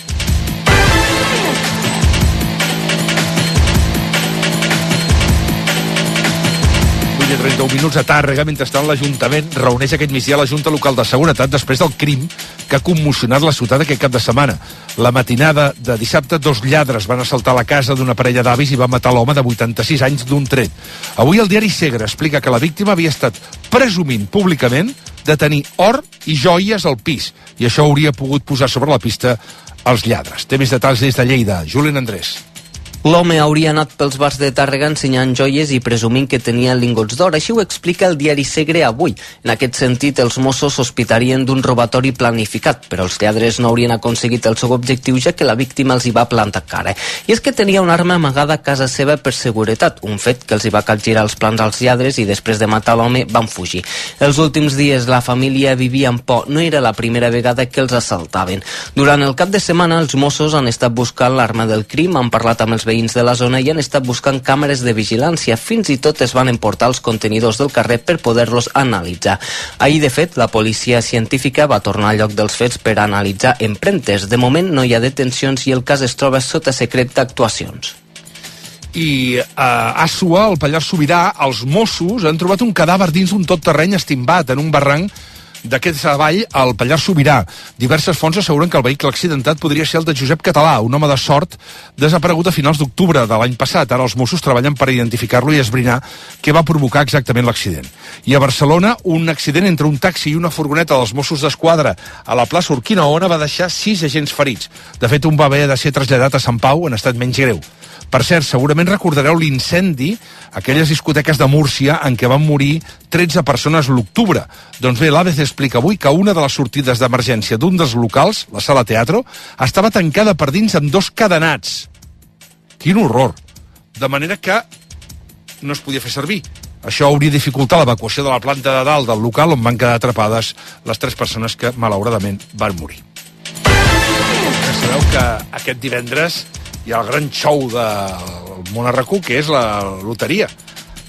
I trenta-un minuts a Tàrrega, mentrestant l'Ajuntament reuneix aquest migdia la Junta Local de Seguretat després del crim que ha commocionat la ciutat aquest cap de setmana. La matinada de dissabte, dos lladres van assaltar la casa d'una parella d'avis i van matar l'home de vuitanta-sis anys d'un tret. Avui el diari Segre explica que la víctima havia estat presumint públicament de tenir or i joies al pis, i això hauria pogut posar sobre la pista els lladres. Té més detalls des de Lleida. Julen Andrés. L'home hauria anat pels bars de Tàrrega ensenyant joies i presumint que tenia lingots d'or. Així ho explica el diari Segre avui. En aquest sentit, els Mossos sospitarien d'un robatori planificat, però els lladres no haurien aconseguit el seu objectiu, ja que la víctima els hi va plantar cara. I és que tenia una arma amagada a casa seva per seguretat, un fet que els hi va capgirar els plans als lladres i després de matar l'home van fugir. Els últims dies la família vivia en por. No era la primera vegada que els assaltaven. Durant el cap de setmana, els Mossos han estat buscant l'arma del crim, han parlat amb els veïns de la zona i han estat buscant càmeres de vigilància. Fins i tot es van emportar els contenidors del carrer per poder-los analitzar. Ahir, de fet, la policia científica va tornar al lloc dels fets per analitzar empremtes. De moment no hi ha detencions i el cas es troba sota secret d'actuacions. I a Àssua, al Pallars Sobirà, els Mossos han trobat un cadàver dins un tot terreny estimbat en un barranc d'aquest vall al Pallars Sobirà. Diverses fonts asseguren que el vehicle accidentat podria ser el de Josep Català, un home de sort desaparegut a finals d'octubre de l'any passat. Ara els Mossos treballen per identificar-lo i esbrinar què va provocar exactament l'accident. I a Barcelona, un accident entre un taxi i una furgoneta dels Mossos d'Esquadra a la plaça Urquinaona va deixar sis agents ferits. De fet, un va haver de ser traslladat a Sant Pau en estat menys greu. Per cert, segurament recordareu l'incendi a aquelles discoteques de Múrcia en què van morir tretze persones l'octubre. Doncs bé, l'A B C explica avui que una de les sortides d'emergència d'un dels locals, la Sala Teatro, estava tancada per dins amb dos cadenats. Quin horror! De manera que no es podia fer servir. Això hauria dificultat l'evacuació de la planta de dalt del local on van quedar atrapades les tres persones que, malauradament, van morir. Ja sabeu que aquest divendres hi ha el gran show del Món a RAC u, que és la loteria,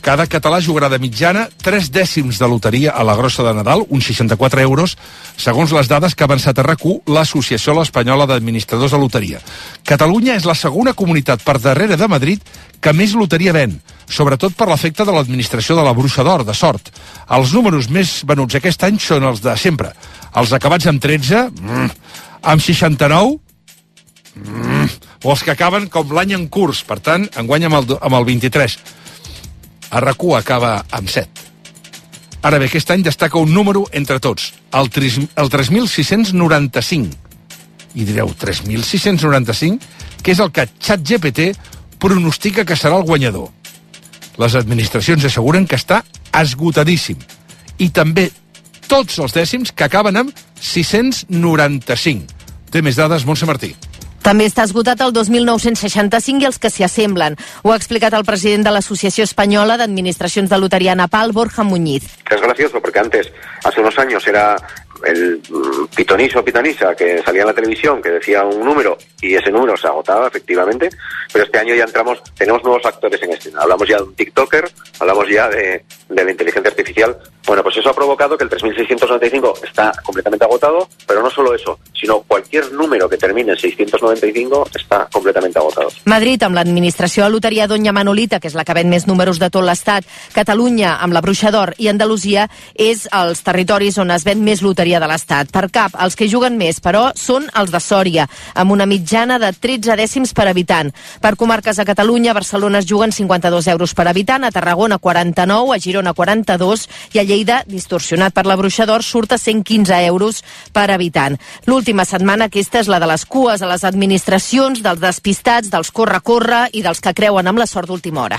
Cada català jugarà de mitjana tres dècims de loteria a la grossa de Nadal, uns seixanta-quatre euros, segons les dades que ha avançat a R A C u l'Associació Espanyola d'Administradors de Loteria. Catalunya és la segona comunitat per darrere de Madrid que més loteria ven, sobretot per l'efecte de l'administració de la Bruixa d'Or, de sort. Els números més venuts aquest any són els de sempre. Els acabats amb tretze, mm, amb seixanta-nou, mm, o els que acaben com l'any en curs, per tant, enguany amb el, amb el vint-i-tres. A R A C u acaba amb set. Ara bé, aquest any destaca un número entre tots, el, el tres mil sis-cents noranta-cinc. I direu, tres mil sis-cents noranta-cinc? Que és el que ChatGPT pronostica que serà el guanyador. Les administracions asseguren que està esgotadíssim. I també tots els dècims que acaben amb sis-cents noranta-cinc. Té més dades, Montse Martí. També està esgotat el dos mil nou-cents seixanta-cinc i els que s'hi assemblen. Ho ha explicat el president de l'Associació Espanyola d'Administracions de Loteria Napal, Borja Muñiz. Es gracioso porque antes, hace unos años, era el pitoniso o pitonisa que salía en la televisión, que decía un número y ese número se agotaba, efectivamente, pero este año ya entramos, tenemos nuevos actores en escena. Hablamos ya de un TikToker, hablamos ya de, de la inteligencia artificial. Bueno, pues eso ha provocado que el tres mil seiscientos noventa y cinco está completamente agotado, pero no solo eso, sino cualquier número que termine en seiscientos noventa y cinco está completamente agotado. Madrid, amb l'administració de loteria Doña Manolita, que és la que ven més números de tot l'Estat, Catalunya, amb la Bruixa d'Or, i Andalusia, és els territoris on es ven més loteria de l'Estat. Per cap, els que juguen més, però, són els de Sòria, amb una mitjana de tretze dècims per habitant. Per comarques a Catalunya, a Barcelona es juguen cinquanta-dos euros per habitant, a Tarragona quaranta-nou, a Girona quaranta-dos, i a Lleida, distorsionat per la Bruixa d'Or, surt a cent quinze euros per habitant. L'última setmana, aquesta és la de les cues a les administracions, dels despistats, dels corre-corre i dels que creuen amb la sort d'última hora.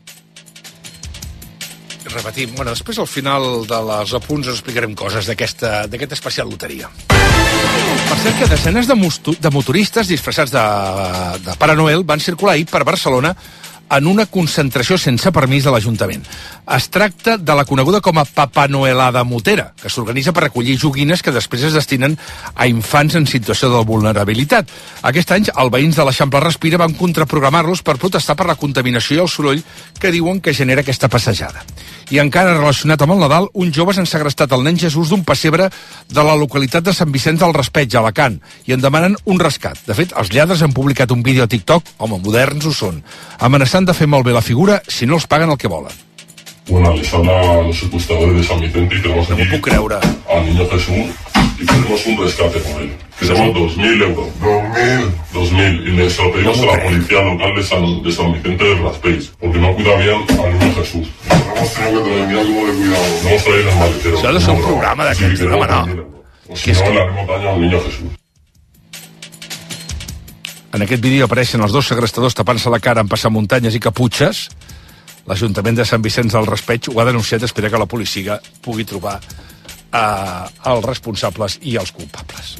Repetim, bueno, després al final de les apunts us explicarem coses d'aquesta d'aquest especial loteria. Per cert que desenes de, de motoristes disfressats de, de Pare Noel van circular ahir per Barcelona en una concentració sense permís de l'Ajuntament. Es tracta de la coneguda com a Papanoelada Motera, que s'organitza per recollir joguines que després es destinen a infants en situació de vulnerabilitat. Aquest any, els veïns de l'Eixample Respira van contraprogramar-los per protestar per la contaminació i el soroll que diuen que genera aquesta passejada. I encara relacionat amb el Nadal, uns joves han segrestat el nen Jesús d'un pessebre de la localitat de Sant Vicenç del Raspeig, a Alacant, i en demanen un rescat. De fet, els lladres han publicat un vídeo a TikTok, home, moderns ho són, amenaçant de fer malbé la figura si no els paguen el que volen. Bueno, les habla los secuestradores de San Vicente y tenemos aquí no puc creure. al niño Jesús y queremos un rescate por él. Queremos dos mil euros. Dos mil. Dos mil. Y les lo pedimos no a la policía local de San, de San Vicente del Raspeig, porque no cuida bien al niño Jesús. No hemos tenido que traer, mira cómo le cuidado. No hemos traído el maletero. Això ha de ser un programa d'aquests, sí, no, no. O si no, le haremos daño al niño Jesús. En aquest vídeo apareixen els dos segrestadors tapant-se la cara amb passamuntanyes i caputxes. L'Ajuntament de Sant Vicenç del Raspeig ho ha denunciat, espera que la policia pugui trobar eh, els responsables i els culpables.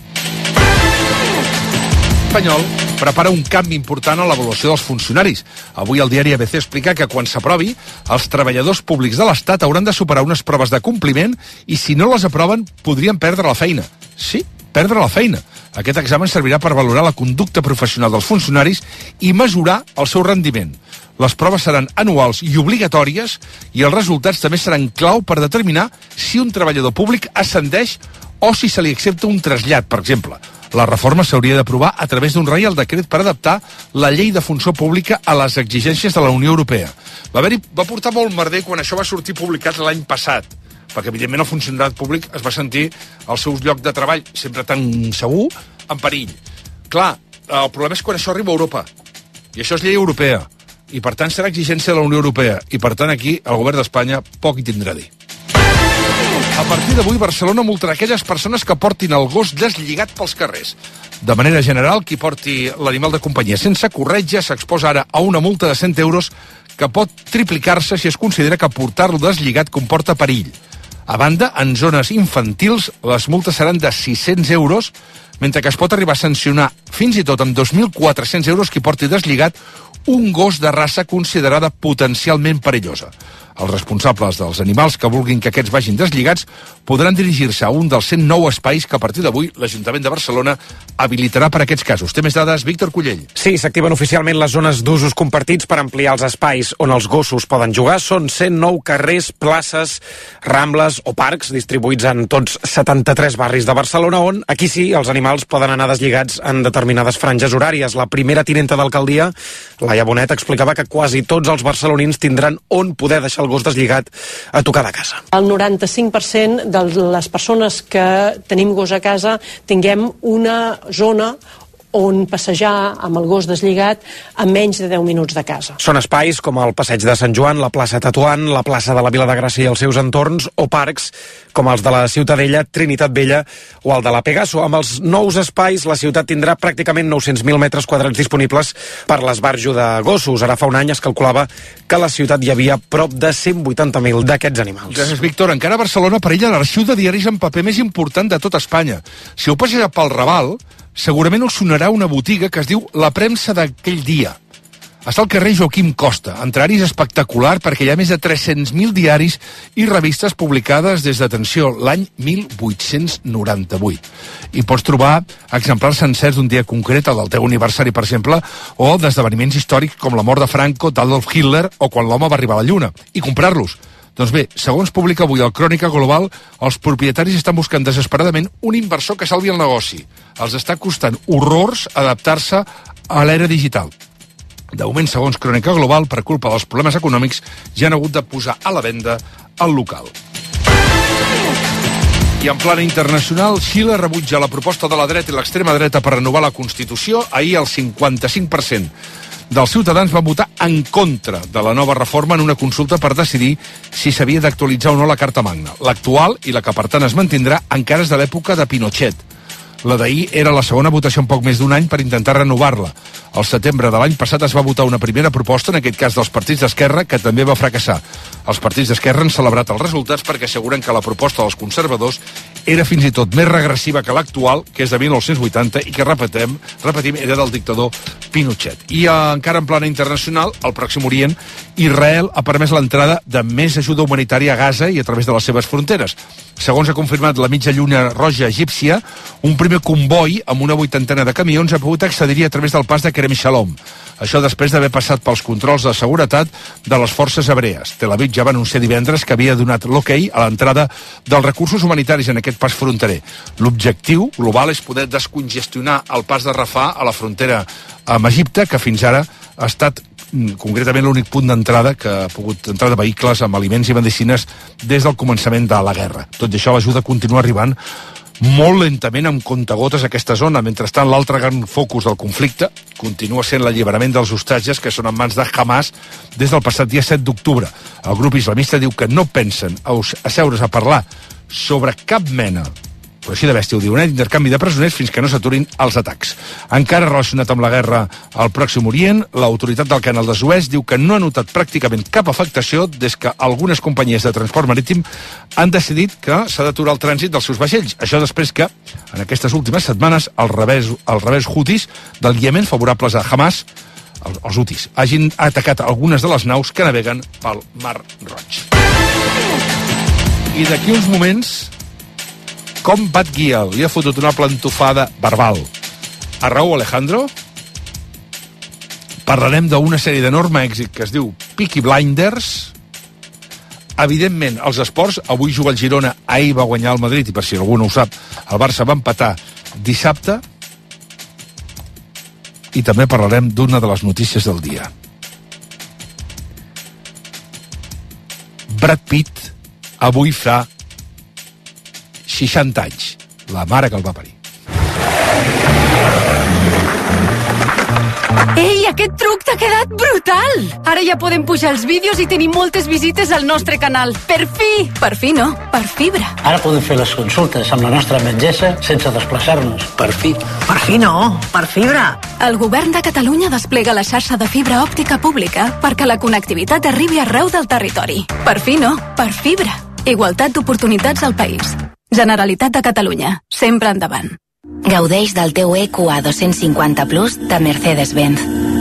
Espanyol prepara un canvi important a l'avaluació dels funcionaris. Avui el diari A B C explica que quan s'aprovi, els treballadors públics de l'Estat hauran de superar unes proves de compliment i si no les aproven podrien perdre la feina. Sí, perdre la feina. Aquest examen servirà per valorar la conducta professional dels funcionaris i mesurar el seu rendiment. Les proves seran anuals i obligatòries i els resultats també seran clau per determinar si un treballador públic ascendeix o si se li accepta un trasllat, per exemple. La reforma s'hauria d'aprovar a través d'un reial decret per adaptar la llei de funció pública a les exigències de la Unió Europea. Va, haver-hi, va portar molt merder quan això va sortir publicat l'any passat, perquè evidentment el funcionari públic es va sentir el seu lloc de treball, sempre tan segur, en perill. Clar, el problema és quan això arriba a Europa, i això és llei europea, i per tant serà exigència de la Unió Europea, i per tant aquí el govern d'Espanya poc hi tindrà a dir. A partir d'avui, Barcelona multarà aquelles persones que portin el gos deslligat pels carrers. De manera general, qui porti l'animal de companyia sense corretja s'exposa ara a una multa de cent euros que pot triplicar-se si es considera que portar-lo deslligat comporta perill. A banda, en zones infantils, les multes seran de sis-cents euros, mentre que es pot arribar a sancionar fins i tot amb dos mil quatre-cents euros qui porti deslligat un gos de raça considerada potencialment perillosa. Els responsables dels animals que vulguin que aquests vagin deslligats podran dirigir-se a un dels cent nou espais que a partir d'avui l'Ajuntament de Barcelona habilitarà per a aquests casos. Té més dades, Víctor Cullell. Sí, s'activen oficialment les zones d'usos compartits per ampliar els espais on els gossos poden jugar. Són cent nou carrers, places, rambles o parcs distribuïts en tots setanta-tres barris de Barcelona on, aquí sí, els animals poden anar deslligats en determinades franges horàries. La primera tinenta d'alcaldia, Laia Bonet, explicava que quasi tots els barcelonins tindran on poder deixar el gos deslligat a tocar de casa. El noranta-cinc per cent de les persones que tenim gos a casa tinguem una zona on passejar amb el gos deslligat a menys de deu minuts de casa. Són espais com el Passeig de Sant Joan, la plaça Tatuant, la plaça de la Vila de Gràcia i els seus entorns, o parcs com els de la Ciutadella, Trinitat Vella o el de la Pegaso. Amb els nous espais, la ciutat tindrà pràcticament nou-cents mil metres quadrats disponibles per l'esbarjo de gossos. Ara fa un any es calculava que a la ciutat hi havia prop de cent vuitanta mil d'aquests animals. Gràcies, Víctor. Encara a Barcelona perilla l'arxiu de diaris en paper més important de tot Espanya. Si heu passejat pel Raval, segurament us sonarà una botiga que es diu La Premsa d'aquell dia. Està al carrer Joaquim Costa. Entrar-hi és espectacular perquè hi ha més de tres-cents mil diaris i revistes publicades des d'atenció l'any mil vuit-cents noranta-vuit. I pots trobar exemplars sencers d'un dia concret, el del teu aniversari, per exemple, o d'esdeveniments històrics com la mort de Franco, d'Adolf Hitler o quan l'home va arribar a la Lluna. I comprar-los. Doncs bé, segons publica avui el Crònica Global, els propietaris estan buscant desesperadament un inversor que salvi el negoci. Els està costant horrors adaptar-se a l'era digital. De moment, segons Crònica Global, per culpa dels problemes econòmics, ja han hagut de posar a la venda el local. I en plana internacional, Xile rebutja la proposta de la dreta i l'extrema dreta per renovar la Constitució. Ahir el cinquanta-cinc per cent dels ciutadans van votar en contra de la nova reforma en una consulta per decidir si s'havia d'actualitzar o no la Carta Magna. L'actual, i la que per tant es mantindrà, encara és de l'època de Pinochet. La d'ahir era la segona votació en poc més d'un any per intentar renovar-la. Al setembre de l'any passat es va votar una primera proposta, en aquest cas dels partits d'esquerra, que també va fracassar. Els partits d'esquerra han celebrat els resultats perquè asseguren que la proposta dels conservadors era fins i tot més regressiva que l'actual, que és de mil nou-cents vuitanta, i que, repetim, repetim era del dictador Pinochet. I eh, encara en plana internacional, al Pròxim Orient, Israel ha permès l'entrada de més ajuda humanitària a Gaza i a través de les seves fronteres. Segons ha confirmat la mitja lluna roja egípcia, un primer comboi amb una vuitantena de camions ha pogut accedir a través del pas de Kerem Shalom. Això després d'haver passat pels controls de seguretat de les forces hebrees. Tel Aviv ja va anunciar divendres que havia donat l'hoquei a l'entrada dels recursos humanitaris en aquest pas fronterer. L'objectiu global és poder descongestionar el pas de Rafah a la frontera amb Egipte, que fins ara ha estat concretament l'únic punt d'entrada que ha pogut entrar de vehicles amb aliments i medicines des del començament de la guerra. Tot i això, l'ajuda continua arribant molt lentament amb comptagotes a aquesta zona. Mentrestant, l'altre gran focus del conflicte continua sent l'alliberament dels hostatges que són en mans de Hamas des del passat dia set d'octubre. El grup islamista diu que no pensen asseure's a parlar sobre cap mena, però així de bèstia ho diuen, eh, d'intercanvi de presoners fins que no s'aturin els atacs. Encara relacionat amb la guerra al Pròxim Orient, l'autoritat del Canal de Suez diu que no ha notat pràcticament cap afectació des que algunes companyies de transport marítim han decidit que s'ha d'aturar el trànsit dels seus vaixells. Això després que, en aquestes últimes setmanes, els rebels, els rebels hutis del Iemen, favorables a Hamas, els hutis, hagin atacat algunes de les naus que naveguen pel Mar Roig. I d'aquí uns moments, com Bat Guial li ha fotut una plantofada verbal a Raúl Alejandro, parlarem d'una sèrie d'enorme èxit que es diu Peaky Blinders. Evidentment, els esports, avui juga el Girona, ahir va guanyar el Madrid, i per si algú no ho sap, el Barça va empatar dissabte, i també parlarem d'una de les notícies del dia. Brad Pitt avui fa seixanta anys, la mare que el va parir. Ei, aquest truc t'ha quedat brutal! Ara ja podem pujar els vídeos i tenir moltes visites al nostre canal. Per fi! Per fi no, per fibra. Ara podem fer les consultes amb la nostra metgessa sense desplaçar-nos. Per fi. Per fi no, per fibra. El govern de Catalunya desplega la xarxa de fibra òptica pública perquè la connectivitat arribi arreu del territori. Per fi no, per fibra. Igualtat d'oportunitats al país. Generalitat de Catalunya. Sempre endavant. Gaudeix del teu E Q A dos-cents cinquanta Plus de Mercedes-Benz.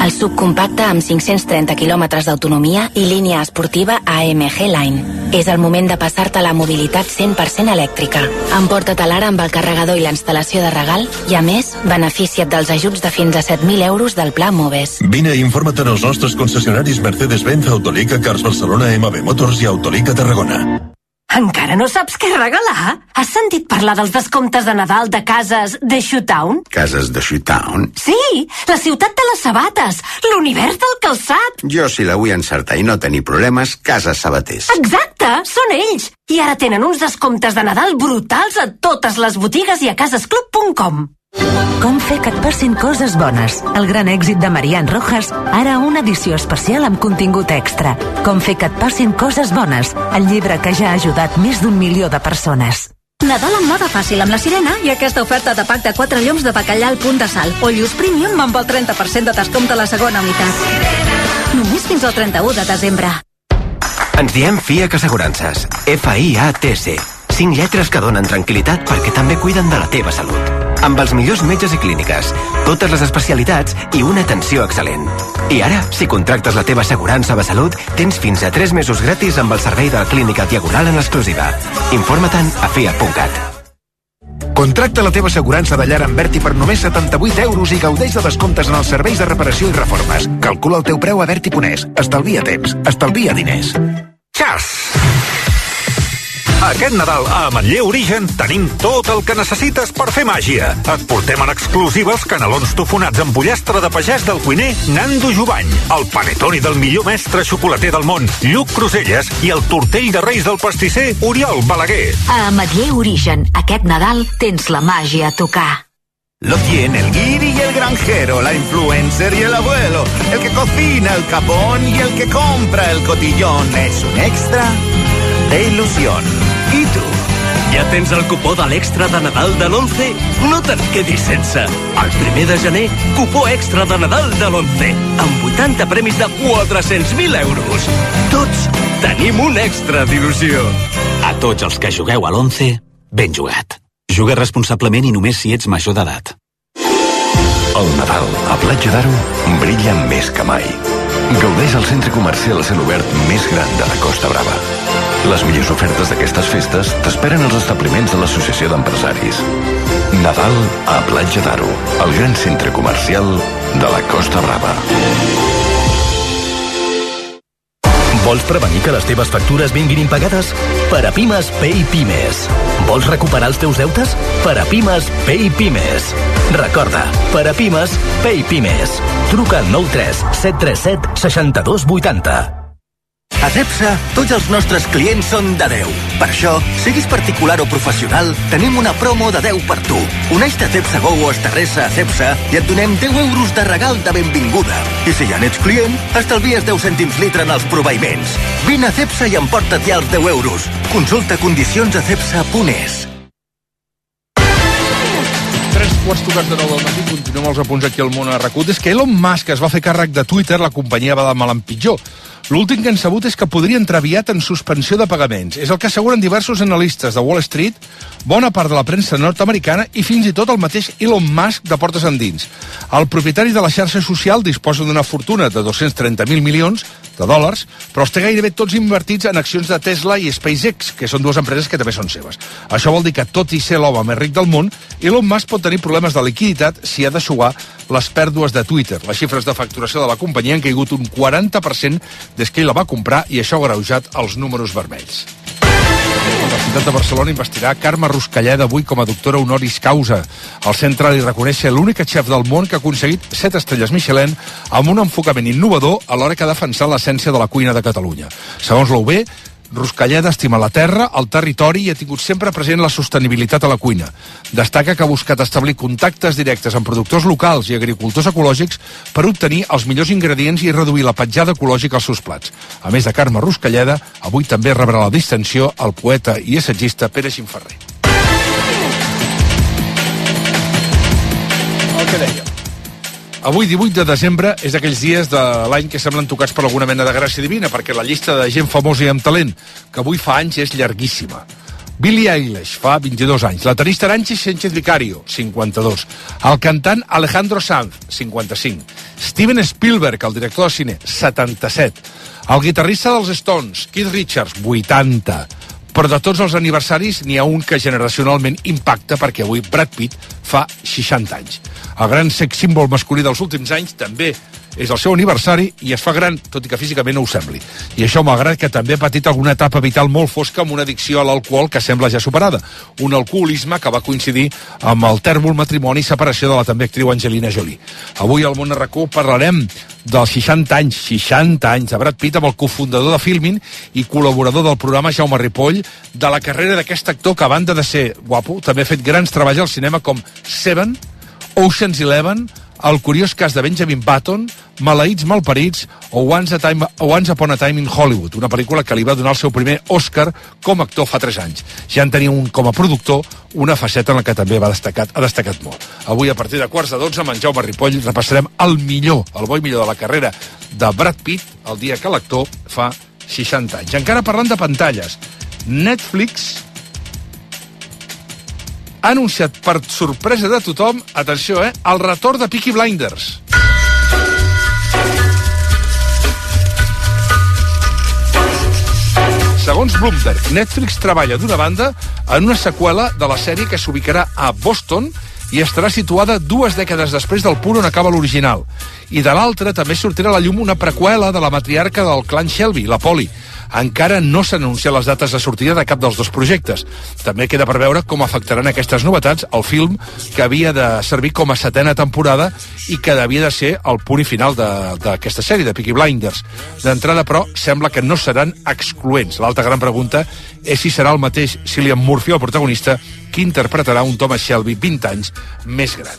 el subcompacte amb cinc-cents trenta quilòmetres d'autonomia i línia esportiva A M G Line. És el moment de passar-te a la mobilitat cent per cent elèctrica. Emporta-te l'ara amb el carregador i la instal·lació de regal i, a més, beneficia't dels ajuts de fins a set mil euros del Pla Moves. Vine i informa't en els nostres concessionaris Mercedes-Benz, Autolica, Cars Barcelona, M B Motors i Autolica Tarragona. Encara no saps què regalar? Has sentit parlar dels descomptes de Nadal de cases de Shoetown? Cases de Shoetown? Sí, la ciutat de les sabates, l'univers del calçat. Jo, si la vull encertar i no tenir problemes, Cases Sabaters. Exacte, són ells. I ara tenen uns descomptes de Nadal brutals a totes les botigues i a casesclub punt com. Com fer que et passin coses bones. El gran èxit de Marian Rojas, ara una edició especial amb contingut extra. Com fer que et passin coses bones. El llibre que ja ha ajudat més d'un milió de persones. Nadal en moda fàcil amb la Sirena i aquesta oferta de pack de quatre lloms de bacallà al punt de sal o lluç premium amb el trenta per cent de descompte a la segona unitat. Només fins al trenta-u de desembre. Ens diem Fiac Assegurances. F I A T C. Cinc lletres que donen tranquil·litat perquè també cuiden de la teva salut. Amb els millors metges i clíniques, totes les especialitats i una atenció excel·lent. I ara, si contractes la teva assegurança de salut, tens fins a tres mesos gratis amb el servei de la Clínica Diagonal en exclusiva. Informa-te'n a fiat punt cat. Contracta la teva assegurança de llar amb Berti per només setanta-vuit euros i gaudeix de descomptes en els serveis de reparació i reformes. Calcula el teu preu a Berti punt es. Estalvia temps, estalvia diners. Cas! Aquest Nadal a Ametller Origen tenim tot el que necessites per fer màgia. Et portem en exclusiva els canelons tofonats amb pollastre de pagès del cuiner Nando Jubany, el panetoni del millor mestre xocolater del món, Lluc Cruselles, i el tortell de reis del pastisser Oriol Balaguer. A Ametller Origen, aquest Nadal tens la màgia a tocar. Lo tiene el guiri y el granjero, la influencer y el abuelo, el que cocina el capón y el que compra el cotillón. Es un extra de ilusión. I tu? Ja tens el cupó de l'extra de Nadal de l'Once? No te'n quedis sense. El primer de gener, cupó extra de Nadal de l'Once, amb vuitanta premis de quatre-cents mil euros. Tots tenim un extra d'il·lusió. A tots els que jugueu a l'Once, ben jugat. Juga responsablement i només si ets major d'edat. El Nadal a Platja d'Aro brilla més que mai. Gaudeix el centre comercial a cel obert més gran de la Costa Brava. Les millors ofertes d'aquestes festes t'esperen als establiments de l'Associació d'Empresaris. Nadal a Platja d'Aro, el gran centre comercial de la Costa Brava. Vols prevenir que les teves factures vinguin impagades? Per a Pimes, Pay Pimes. Vols recuperar els teus deutes? Per a Pimes, Pay Pimes. Recorda, per a Pimes, Pay Pimes. Truca al nou tres set tres set sis dos vuit zero. A Cepsa, tots els nostres clients són de deu. Per això, siguis particular o professional, tenim una promo de deu per tu. Uneix-te a Cepsa Go o Estarresa a Cepsa i et donem deu euros de regal de benvinguda. I si ja n'ets client, estalvies deu cèntims litre en els proveïments. Vine a Cepsa i emporta't ja els deu euros. Consulta condicions a cepsa punt es. Tres quarts tocats de nou del matí, continuem els apunts aquí al món a RAC u. És que Elon Musk es va fer càrrec de Twitter, la companyia va de mal en pitjor. L'últim que han sabut és que podria entrar aviat en suspensió de pagaments. És el que asseguren diversos analistes de Wall Street, bona part de la premsa nord-americana i fins i tot el mateix Elon Musk de portes endins. El propietari de la xarxa social disposa d'una fortuna de dos-cents trenta mil milions de dòlars, però els té gairebé tots invertits en accions de Tesla i SpaceX, que són dues empreses que també són seves. Això vol dir que, tot i ser l'home més ric del món, Elon Musk pot tenir problemes de liquiditat si ha d'aixugar les pèrdues de Twitter. Les xifres de facturació de la companyia han caigut un quaranta per cent des que ell la va comprar i això ha agreujat els números vermells. La Universitat de Barcelona investirà Carme Ruscalleda avui com a doctora honoris causa. El centre li reconeix ser l'única xef del món que ha aconseguit set estrelles Michelin amb un enfocament innovador alhora que ha defensat l'essència de la cuina de Catalunya. Segons l'U B, Ruscalleda estima la terra, el territori i ha tingut sempre present la sostenibilitat a la cuina. Destaca que ha buscat establir contactes directes amb productors locals i agricultors ecològics per obtenir els millors ingredients i reduir la petjada ecològica als seus plats. A més de Carme Ruscalleda, avui també rebrà la distinció el poeta i assagista Pere Ximferrer. El que deia. Avui, divuit de desembre, és d'aquells dies de l'any que semblen tocats per alguna mena de gràcia divina, perquè la llista de gent famosa i amb talent, que avui fa anys, és llarguíssima. Billie Eilish, fa vint-i-dos anys. La tenista Arantxa Sánchez Vicario, cinquanta-dos. El cantant Alejandro Sanz, cinquanta-cinc. Steven Spielberg, el director de cine, setanta-set. El guitarrista dels Stones, Keith Richards, vuitanta. Però de tots els aniversaris n'hi ha un que generacionalment impacta perquè avui Brad Pitt fa seixanta anys. El gran sex símbol masculí dels últims anys també és el seu aniversari i es fa gran, tot i que físicament no ho sembli. I això malgrat que també ha patit alguna etapa vital molt fosca amb una addicció a l'alcohol que sembla ja superada. Un alcoholisme que va coincidir amb el tèrbol matrimoni i separació de la també actriu Angelina Jolie. Avui al Món R Q parlarem dels seixanta anys, seixanta anys de Brad Pitt amb el cofundador de Filmin i col·laborador del programa Jaume Ripoll, de la carrera d'aquest actor que a banda de ser guapo també ha fet grans treballs al cinema com Seven, Ocean's Eleven, El curiós cas de Benjamin Button, Maleïts malparits o Once, a time, Once Upon a Time in Hollywood, una pel·lícula que li va donar el seu primer Oscar com a actor fa tres anys. Ja en tenia un com a productor, una faceta en la que també va destacat, ha destacat molt. Avui, a partir de quarts de dotze, amb en Jaume Ripoll, repassarem el millor, el bo i millor de la carrera de Brad Pitt, el dia que l'actor fa seixanta anys. Encara parlant de pantalles, Netflix ha anunciat per sorpresa de tothom, atenció, eh, el retorn de Peaky Blinders. Segons Bloomberg, Netflix treballa d'una banda en una seqüela de la sèrie que s'ubicarà a Boston i estarà situada dues dècades després del punt on acaba l'original. I de l'altra també sortirà a la llum una preqüela de la matriarca del clan Shelby, la Polly. Encara no s'han anunciat les dates de sortida de cap dels dos projectes. També queda per veure com afectaran aquestes novetats el film que havia de servir com a setena temporada i que havia de ser el punt i final d'aquesta sèrie, de Peaky Blinders. D'entrada, però, sembla que no seran excloents. L'altra gran pregunta és si serà el mateix Cillian Murphy, el protagonista, qui interpretarà un Thomas Shelby vint anys més gran.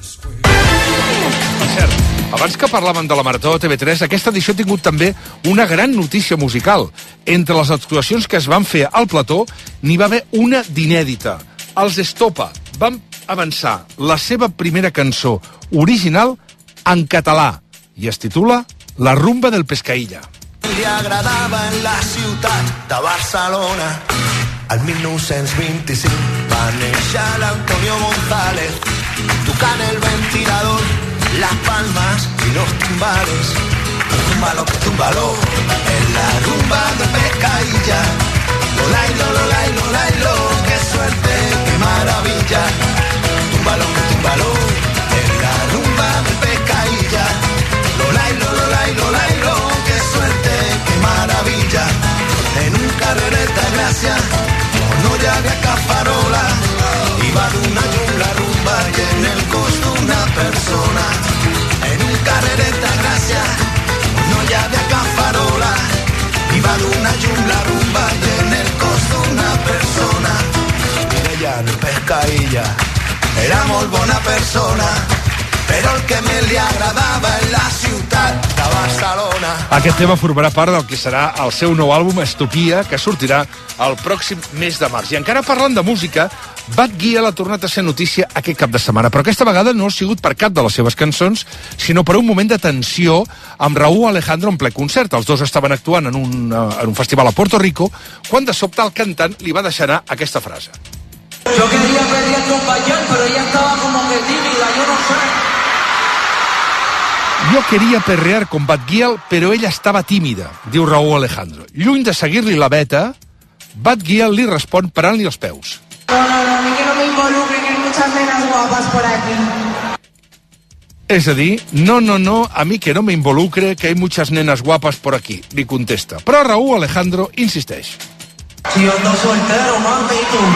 Per cert, abans que parlàvem de la Marató de T V tres, aquesta edició ha tingut també una gran notícia musical. Entre les actuacions que es van fer al plató, n'hi va haver una d'inèdita. Els Estopa van avançar la seva primera cançó original en català i es titula La rumba del Pescaïlla. Li agradava en la ciutat de Barcelona. El mil nou-cents vint-i-cinc va néixer l'Antonio González tocant el ventilador, las palmas y los timbales. Túmbalo, túmbalo, en la rumba de Pescaïlla. Lolailo, lolailo, lolailo, qué suerte, qué maravilla. Túmbalo, túmbalo, en la rumba de Pescaïlla. Lolailo, lolailo, lolailo, qué suerte, qué maravilla. En un carrereta gracia, no ya había cafarola. Iba de una yula rumba y en el costo una persona. En un carrereta gracia, no ya había cafarola. Iba de una yula rumba y en el costo una persona. Ella de Pescaïlla era molt bona persona, però el que més li agradava en la ciutat de Barcelona. Aquest tema formarà part del que serà el seu nou àlbum Estopia, que sortirà el pròxim mes de març. I encara parlant de música, Bad Gyal ha tornat a ser notícia aquest cap de setmana, però aquesta vegada no ha sigut per cap de les seves cançons, sinó per un moment de tensió amb Raúl Alejandro en ple concert. Els dos estaven actuant en un, en un festival a Puerto Rico, quan de sobte el cantant li va deixar anar aquesta frase. Yo quería perrear con Bad Gyal, pero ella estaba como que tímida, yo no sé. Jo queria perrear con Bad Gyal, però ella estava tímida, diu Raúl Alejandro. Lluny de seguir-li la veta, Bad Gyal li respon parant-li els peus. No, no, no, a mí que no me involucren, que hay muchas nenas guapas por aquí. És a dir, no, no, no, a mi que no me involucre, que hay muchas nenas guapas por aquí, li contesta. Però Raúl Alejandro insisteix. Si yo ando soltero, mami, i tu?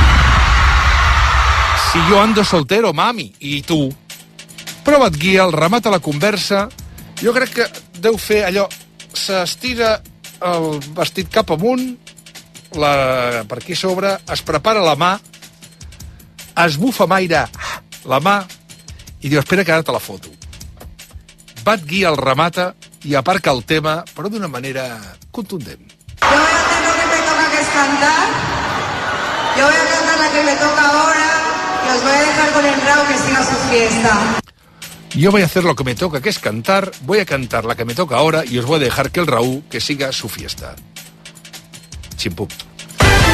Si yo ando soltero, mami, i tu? Però Bad Gyal remata la conversa. Jo crec que deu fer allò, s'estira el vestit cap amunt, la, per aquí sobre, es prepara la mà, es bufa amb aire la mà i diu, espera que ara te la foto. Bad Gyal remata i aparca el tema, però d'una manera contundent. Yo voy a hacer lo que me toca, que es cantar. Yo voy a cantar la que me toca ahora y os voy a dejar con el Raúl que siga su fiesta. Yo voy a hacer lo que me toca, que es cantar. Voy a cantar la que me toca ahora y os voy a dejar que el Raúl que siga su fiesta. Chimpum. Els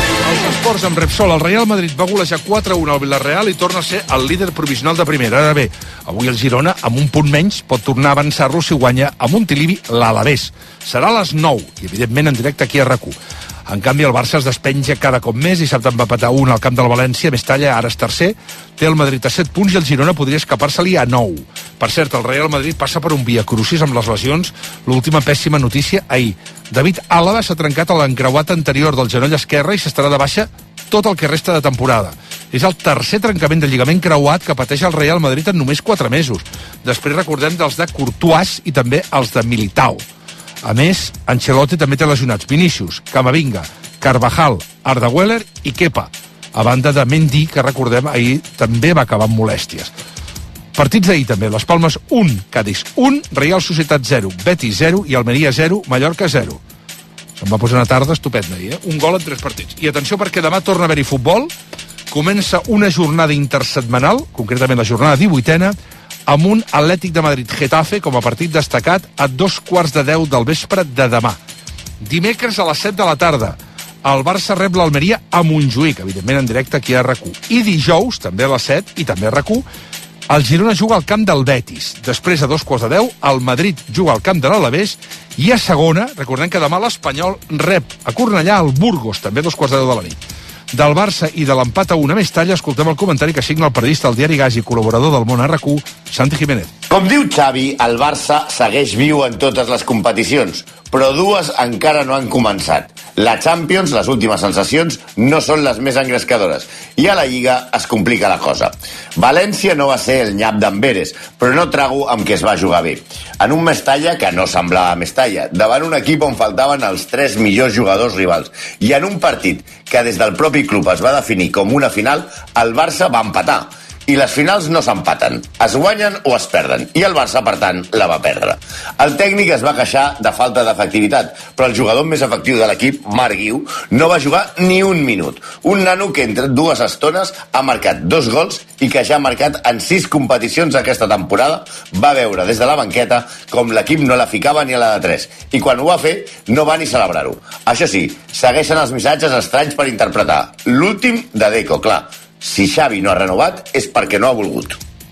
esports amb Repsol. El Real Madrid va golejar quatre a un al Villarreal i torna a ser el líder provisional de primera. Ara bé, avui el Girona, amb un punt menys, pot tornar a avançar-lo si guanya a Montilivi l'Alavés. Serà a les nou i, evidentment, en directe aquí a RAC u. En canvi, el Barça es despenja cada cop més i dissabte en va patar un al camp del València, Mestalla, ara és tercer, té el Madrid a set punts i el Girona podria escapar-se-li a nou. Per cert, el Real Madrid passa per un via crucis amb les lesions, l'última pèssima notícia ahir. David Álava s'ha trencat a l'encreuat anterior del genoll esquerre i s'estarà de baixa tot el que resta de temporada. És el tercer trencament de lligament creuat que pateix el Real Madrid en només quatre mesos. Després recordem dels de Courtois i també els de Militao. A més, Ancelotti també té lesionats Vinícius, Camavinga, Carvajal, Arda Güler i Kepa, a banda de Mendy, que recordem ahir també va acabar amb molèsties. Partits d'ahir també, Les Palmes un, Cádiz un, Real Societat zero, Betis zero i Almeria zero, Mallorca zero. Se'n va posar una tarda estupenda ahir, eh? Un gol en tres partits. I atenció perquè demà torna a haver-hi futbol, comença una jornada intersetmanal, concretament la jornada divuitena, amb un Atlètic de Madrid-Getafe com a partit destacat a dos quarts de deu del vespre de demà. Dimecres a les set de la tarda, el Barça rep l'Almeria a Montjuïc, evidentment en directe aquí a RAC u. I dijous, també a les set, i també a RAC u, el Girona juga al camp del Betis. Després, a dos quarts de deu, el Madrid juga al camp de l'Alavés i a segona, recordem que demà l'Espanyol rep a Cornellà el Burgos, també a dos quarts de deu de la nit. Del Barça i de l'empat a una Mestalla, escoltem el comentari que signa el periodista del diari Gas i col·laborador del Món a RAC u, Santi Jiménez. Com diu Xavi, el Barça segueix viu en totes les competicions, però dues encara no han començat. La Champions, les últimes sensacions, no són les més engrescadores, i a la Lliga es complica la cosa. València no va ser el nyap d'Amberes, però no trago amb què es va jugar bé. En un Mestalla que no semblava Mestalla, davant un equip on faltaven els tres millors jugadors rivals, i en un partit que des del propi club es va definir com una final, el Barça va empatar. I les finals no s'empaten, es guanyen o es perden, i el Barça, per tant, la va perdre. El tècnic es va queixar de falta d'efectivitat, però el jugador més efectiu de l'equip, Marc Guiu, no va jugar ni un minut. Un nano que entre dues estones ha marcat dos gols i que ja ha marcat en sis competicions aquesta temporada, va veure des de la banqueta com l'equip no la ficava ni a la de tres, i quan ho va fer no va ni celebrar-ho. Això sí, segueixen els missatges estranys per interpretar. L'últim de Deco, clar. Si Xavi no ha renovat és perquè no ha volgut.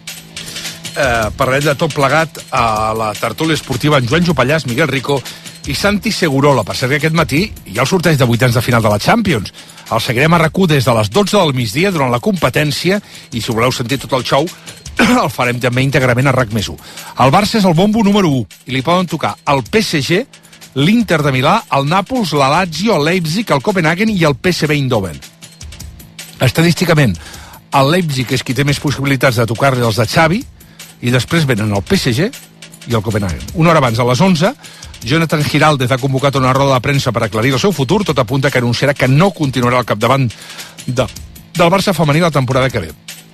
Eh, parlarem de tot plegat a la tertúlia esportiva amb Joan Jopallàs, Miguel Rico i Santi Segurola. Per cert que aquest matí hi ha el sorteig de vuitens de final de la Champions. El seguirem a RAC u des de les dotze del migdia durant la competència i si voleu sentir tot el show el farem també íntegrament a RAC més u. El Barça és el bombo número u i li poden tocar el P S G, l'Inter de Milà, el Nàpols, la Lazio, el Leipzig, el Copenhagen i el P S V Eindhoven. Estadísticament, el Leipzig és qui té més possibilitats de tocar-li els de Xavi i després venen el P S G i el Copenhagen. Una hora abans, a les onze, Jonathan Giraldez ha convocat una roda de premsa per aclarir el seu futur, tot apunta que anunciarà que no continuarà al capdavant de, del Barça femení la temporada que ve.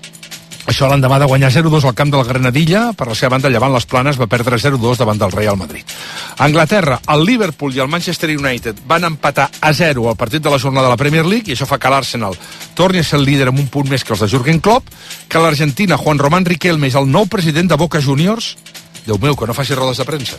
Això l'endemà de guanyar zero dos al camp del Granadilla, per la seva banda, llevant les Planes, va perdre zero dos davant del Real Madrid. A Anglaterra, el Liverpool i el Manchester United van empatar a zero al partit de la jornada de la Premier League i això fa que l'Arsenal torni a ser el líder amb un punt més que els de Jürgen Klopp, que l'Argentina, Juan Román Riquelme, és el nou president de Boca Juniors. Déu meu, que no faci rodes de premsa.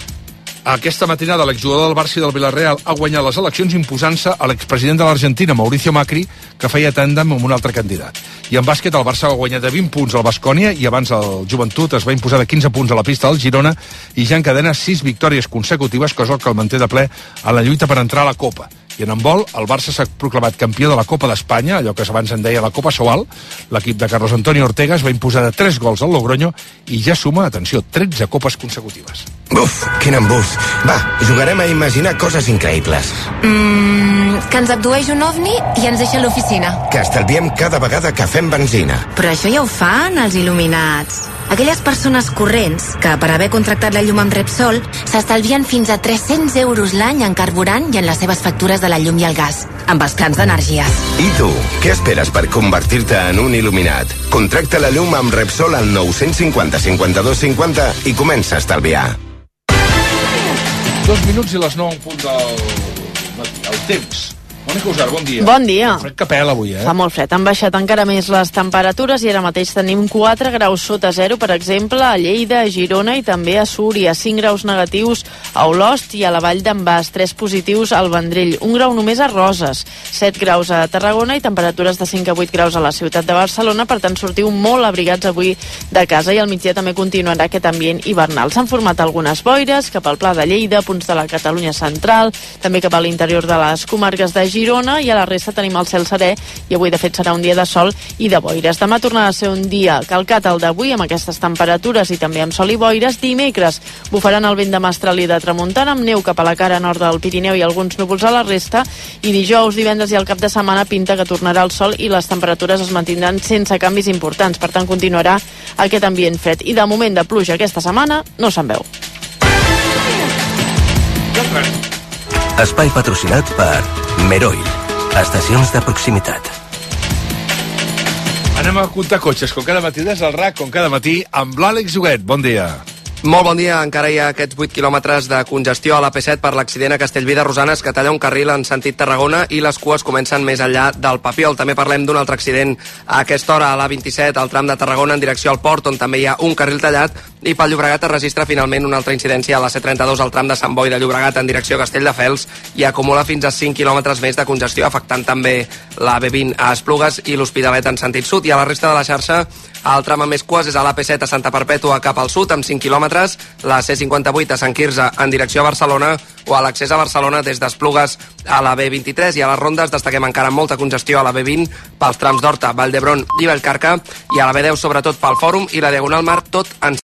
Aquesta matinada l'exjugador del Barça i del Villarreal ha guanyat les eleccions imposant-se a l'expresident de l'Argentina, Mauricio Macri, que feia tàndem amb un altre candidat. I en bàsquet el Barça ha guanyat de vint punts al Baskonia i abans el Joventut es va imposar de quinze punts a la pista del Girona i ja encadena sis victòries consecutives, cosa que el manté de ple a la lluita per entrar a la Copa. I en handbol, el Barça s'ha proclamat campió de la Copa d'Espanya, allò que abans en deia la Copa Sobal. L'equip de Carlos Antonio Ortega es va imposar de tres gols al Logroño i ja suma, atenció, tretze copes consecutives. Buf, quin embús. Va, jugarem a imaginar coses increïbles. Mmm, que ens abdueix un ovni i ens deixa a l'oficina. Que estalviem cada vegada que fem benzina. Però això ja ho fan els il·luminats. Aquelles persones corrents que, per haver contractat la llum amb Repsol, s'estalvien fins a tres-cents euros l'any en carburant i en les seves factures de la llum i el gas, amb els plans d'energia. I tu, què esperes per convertir-te en un il·luminat? Contracta la llum amb Repsol al nou cinquanta cinquanta-dos cinquanta i comença a estalviar. Dos minuts i les nou en punt del matí. El temps. Mònica Usar, bon dia. Bon dia. Fred que pela avui, eh? Fa molt fred. Han baixat encara més les temperatures i ara mateix tenim quatre graus sota zero, per exemple, a Lleida, a Girona i també a Súria. cinc graus negatius a Olost i a la Vall d'en Bas. tres positius al Vendrell. Un grau només a Roses. set graus a Tarragona i temperatures de cinc a vuit graus a la ciutat de Barcelona. Per tant, sortiu molt abrigats avui de casa i al migdia també continuarà aquest ambient hivernal. S'han format algunes boires cap al Pla de Lleida, punts de la Catalunya central, també cap a l'interior de les comarques de Girona, i a la resta tenim el cel serè i avui de fet serà un dia de sol i de boires. Demà tornarà a ser un dia calcat al d'avui amb aquestes temperatures i també amb sol i boires. Dimecres bufaran el vent de mestral i de tramuntana amb neu cap a la cara nord del Pirineu i alguns núvols a la resta, i dijous, divendres i el cap de setmana pinta que tornarà el sol i les temperatures es mantindran sense canvis importants. Per tant, continuarà aquest ambient fred i de moment de pluja aquesta setmana no se'n veu. Espai patrocinat per Meroil, estacions de proximitat. Anem a comptar cotxes, com cada matí des del R A C, com cada matí, amb l'Àlex Huguet. Bon dia. Molt bon dia. Encara hi ha aquests vuit quilòmetres de congestió a l'A P set per l'accident a Castellví de Rosanes, que talla un carril en sentit Tarragona i les cues comencen més enllà del Papiol. També parlem d'un altre accident a aquesta hora a l'A vint-i-set, al tram de Tarragona en direcció al port, on també hi ha un carril tallat, i pel Llobregat es registra finalment una altra incidència a la C trenta-dos al tram de Sant Boi de Llobregat en direcció a Castelldefels i acumula fins a cinc quilòmetres més de congestió, afectant també la B vint a Esplugues i l'Hospitalet en sentit sud. I a la resta de la xarxa, el tram amb més cues és a l'A P set a Santa Perpètua cap al sud amb cinc quilòmetres, la C cinquanta-vuit a Sant Quirze en direcció a Barcelona o a l'accés a Barcelona des d'Esplugues a la B vint-i-tres, i a les rondes destaquem encara molta congestió a la B vint pels trams d'Horta, Vall d'Hebron i Vallcarca, i a la B deu sobretot pel Fòrum i la Diagonal Mar, tot en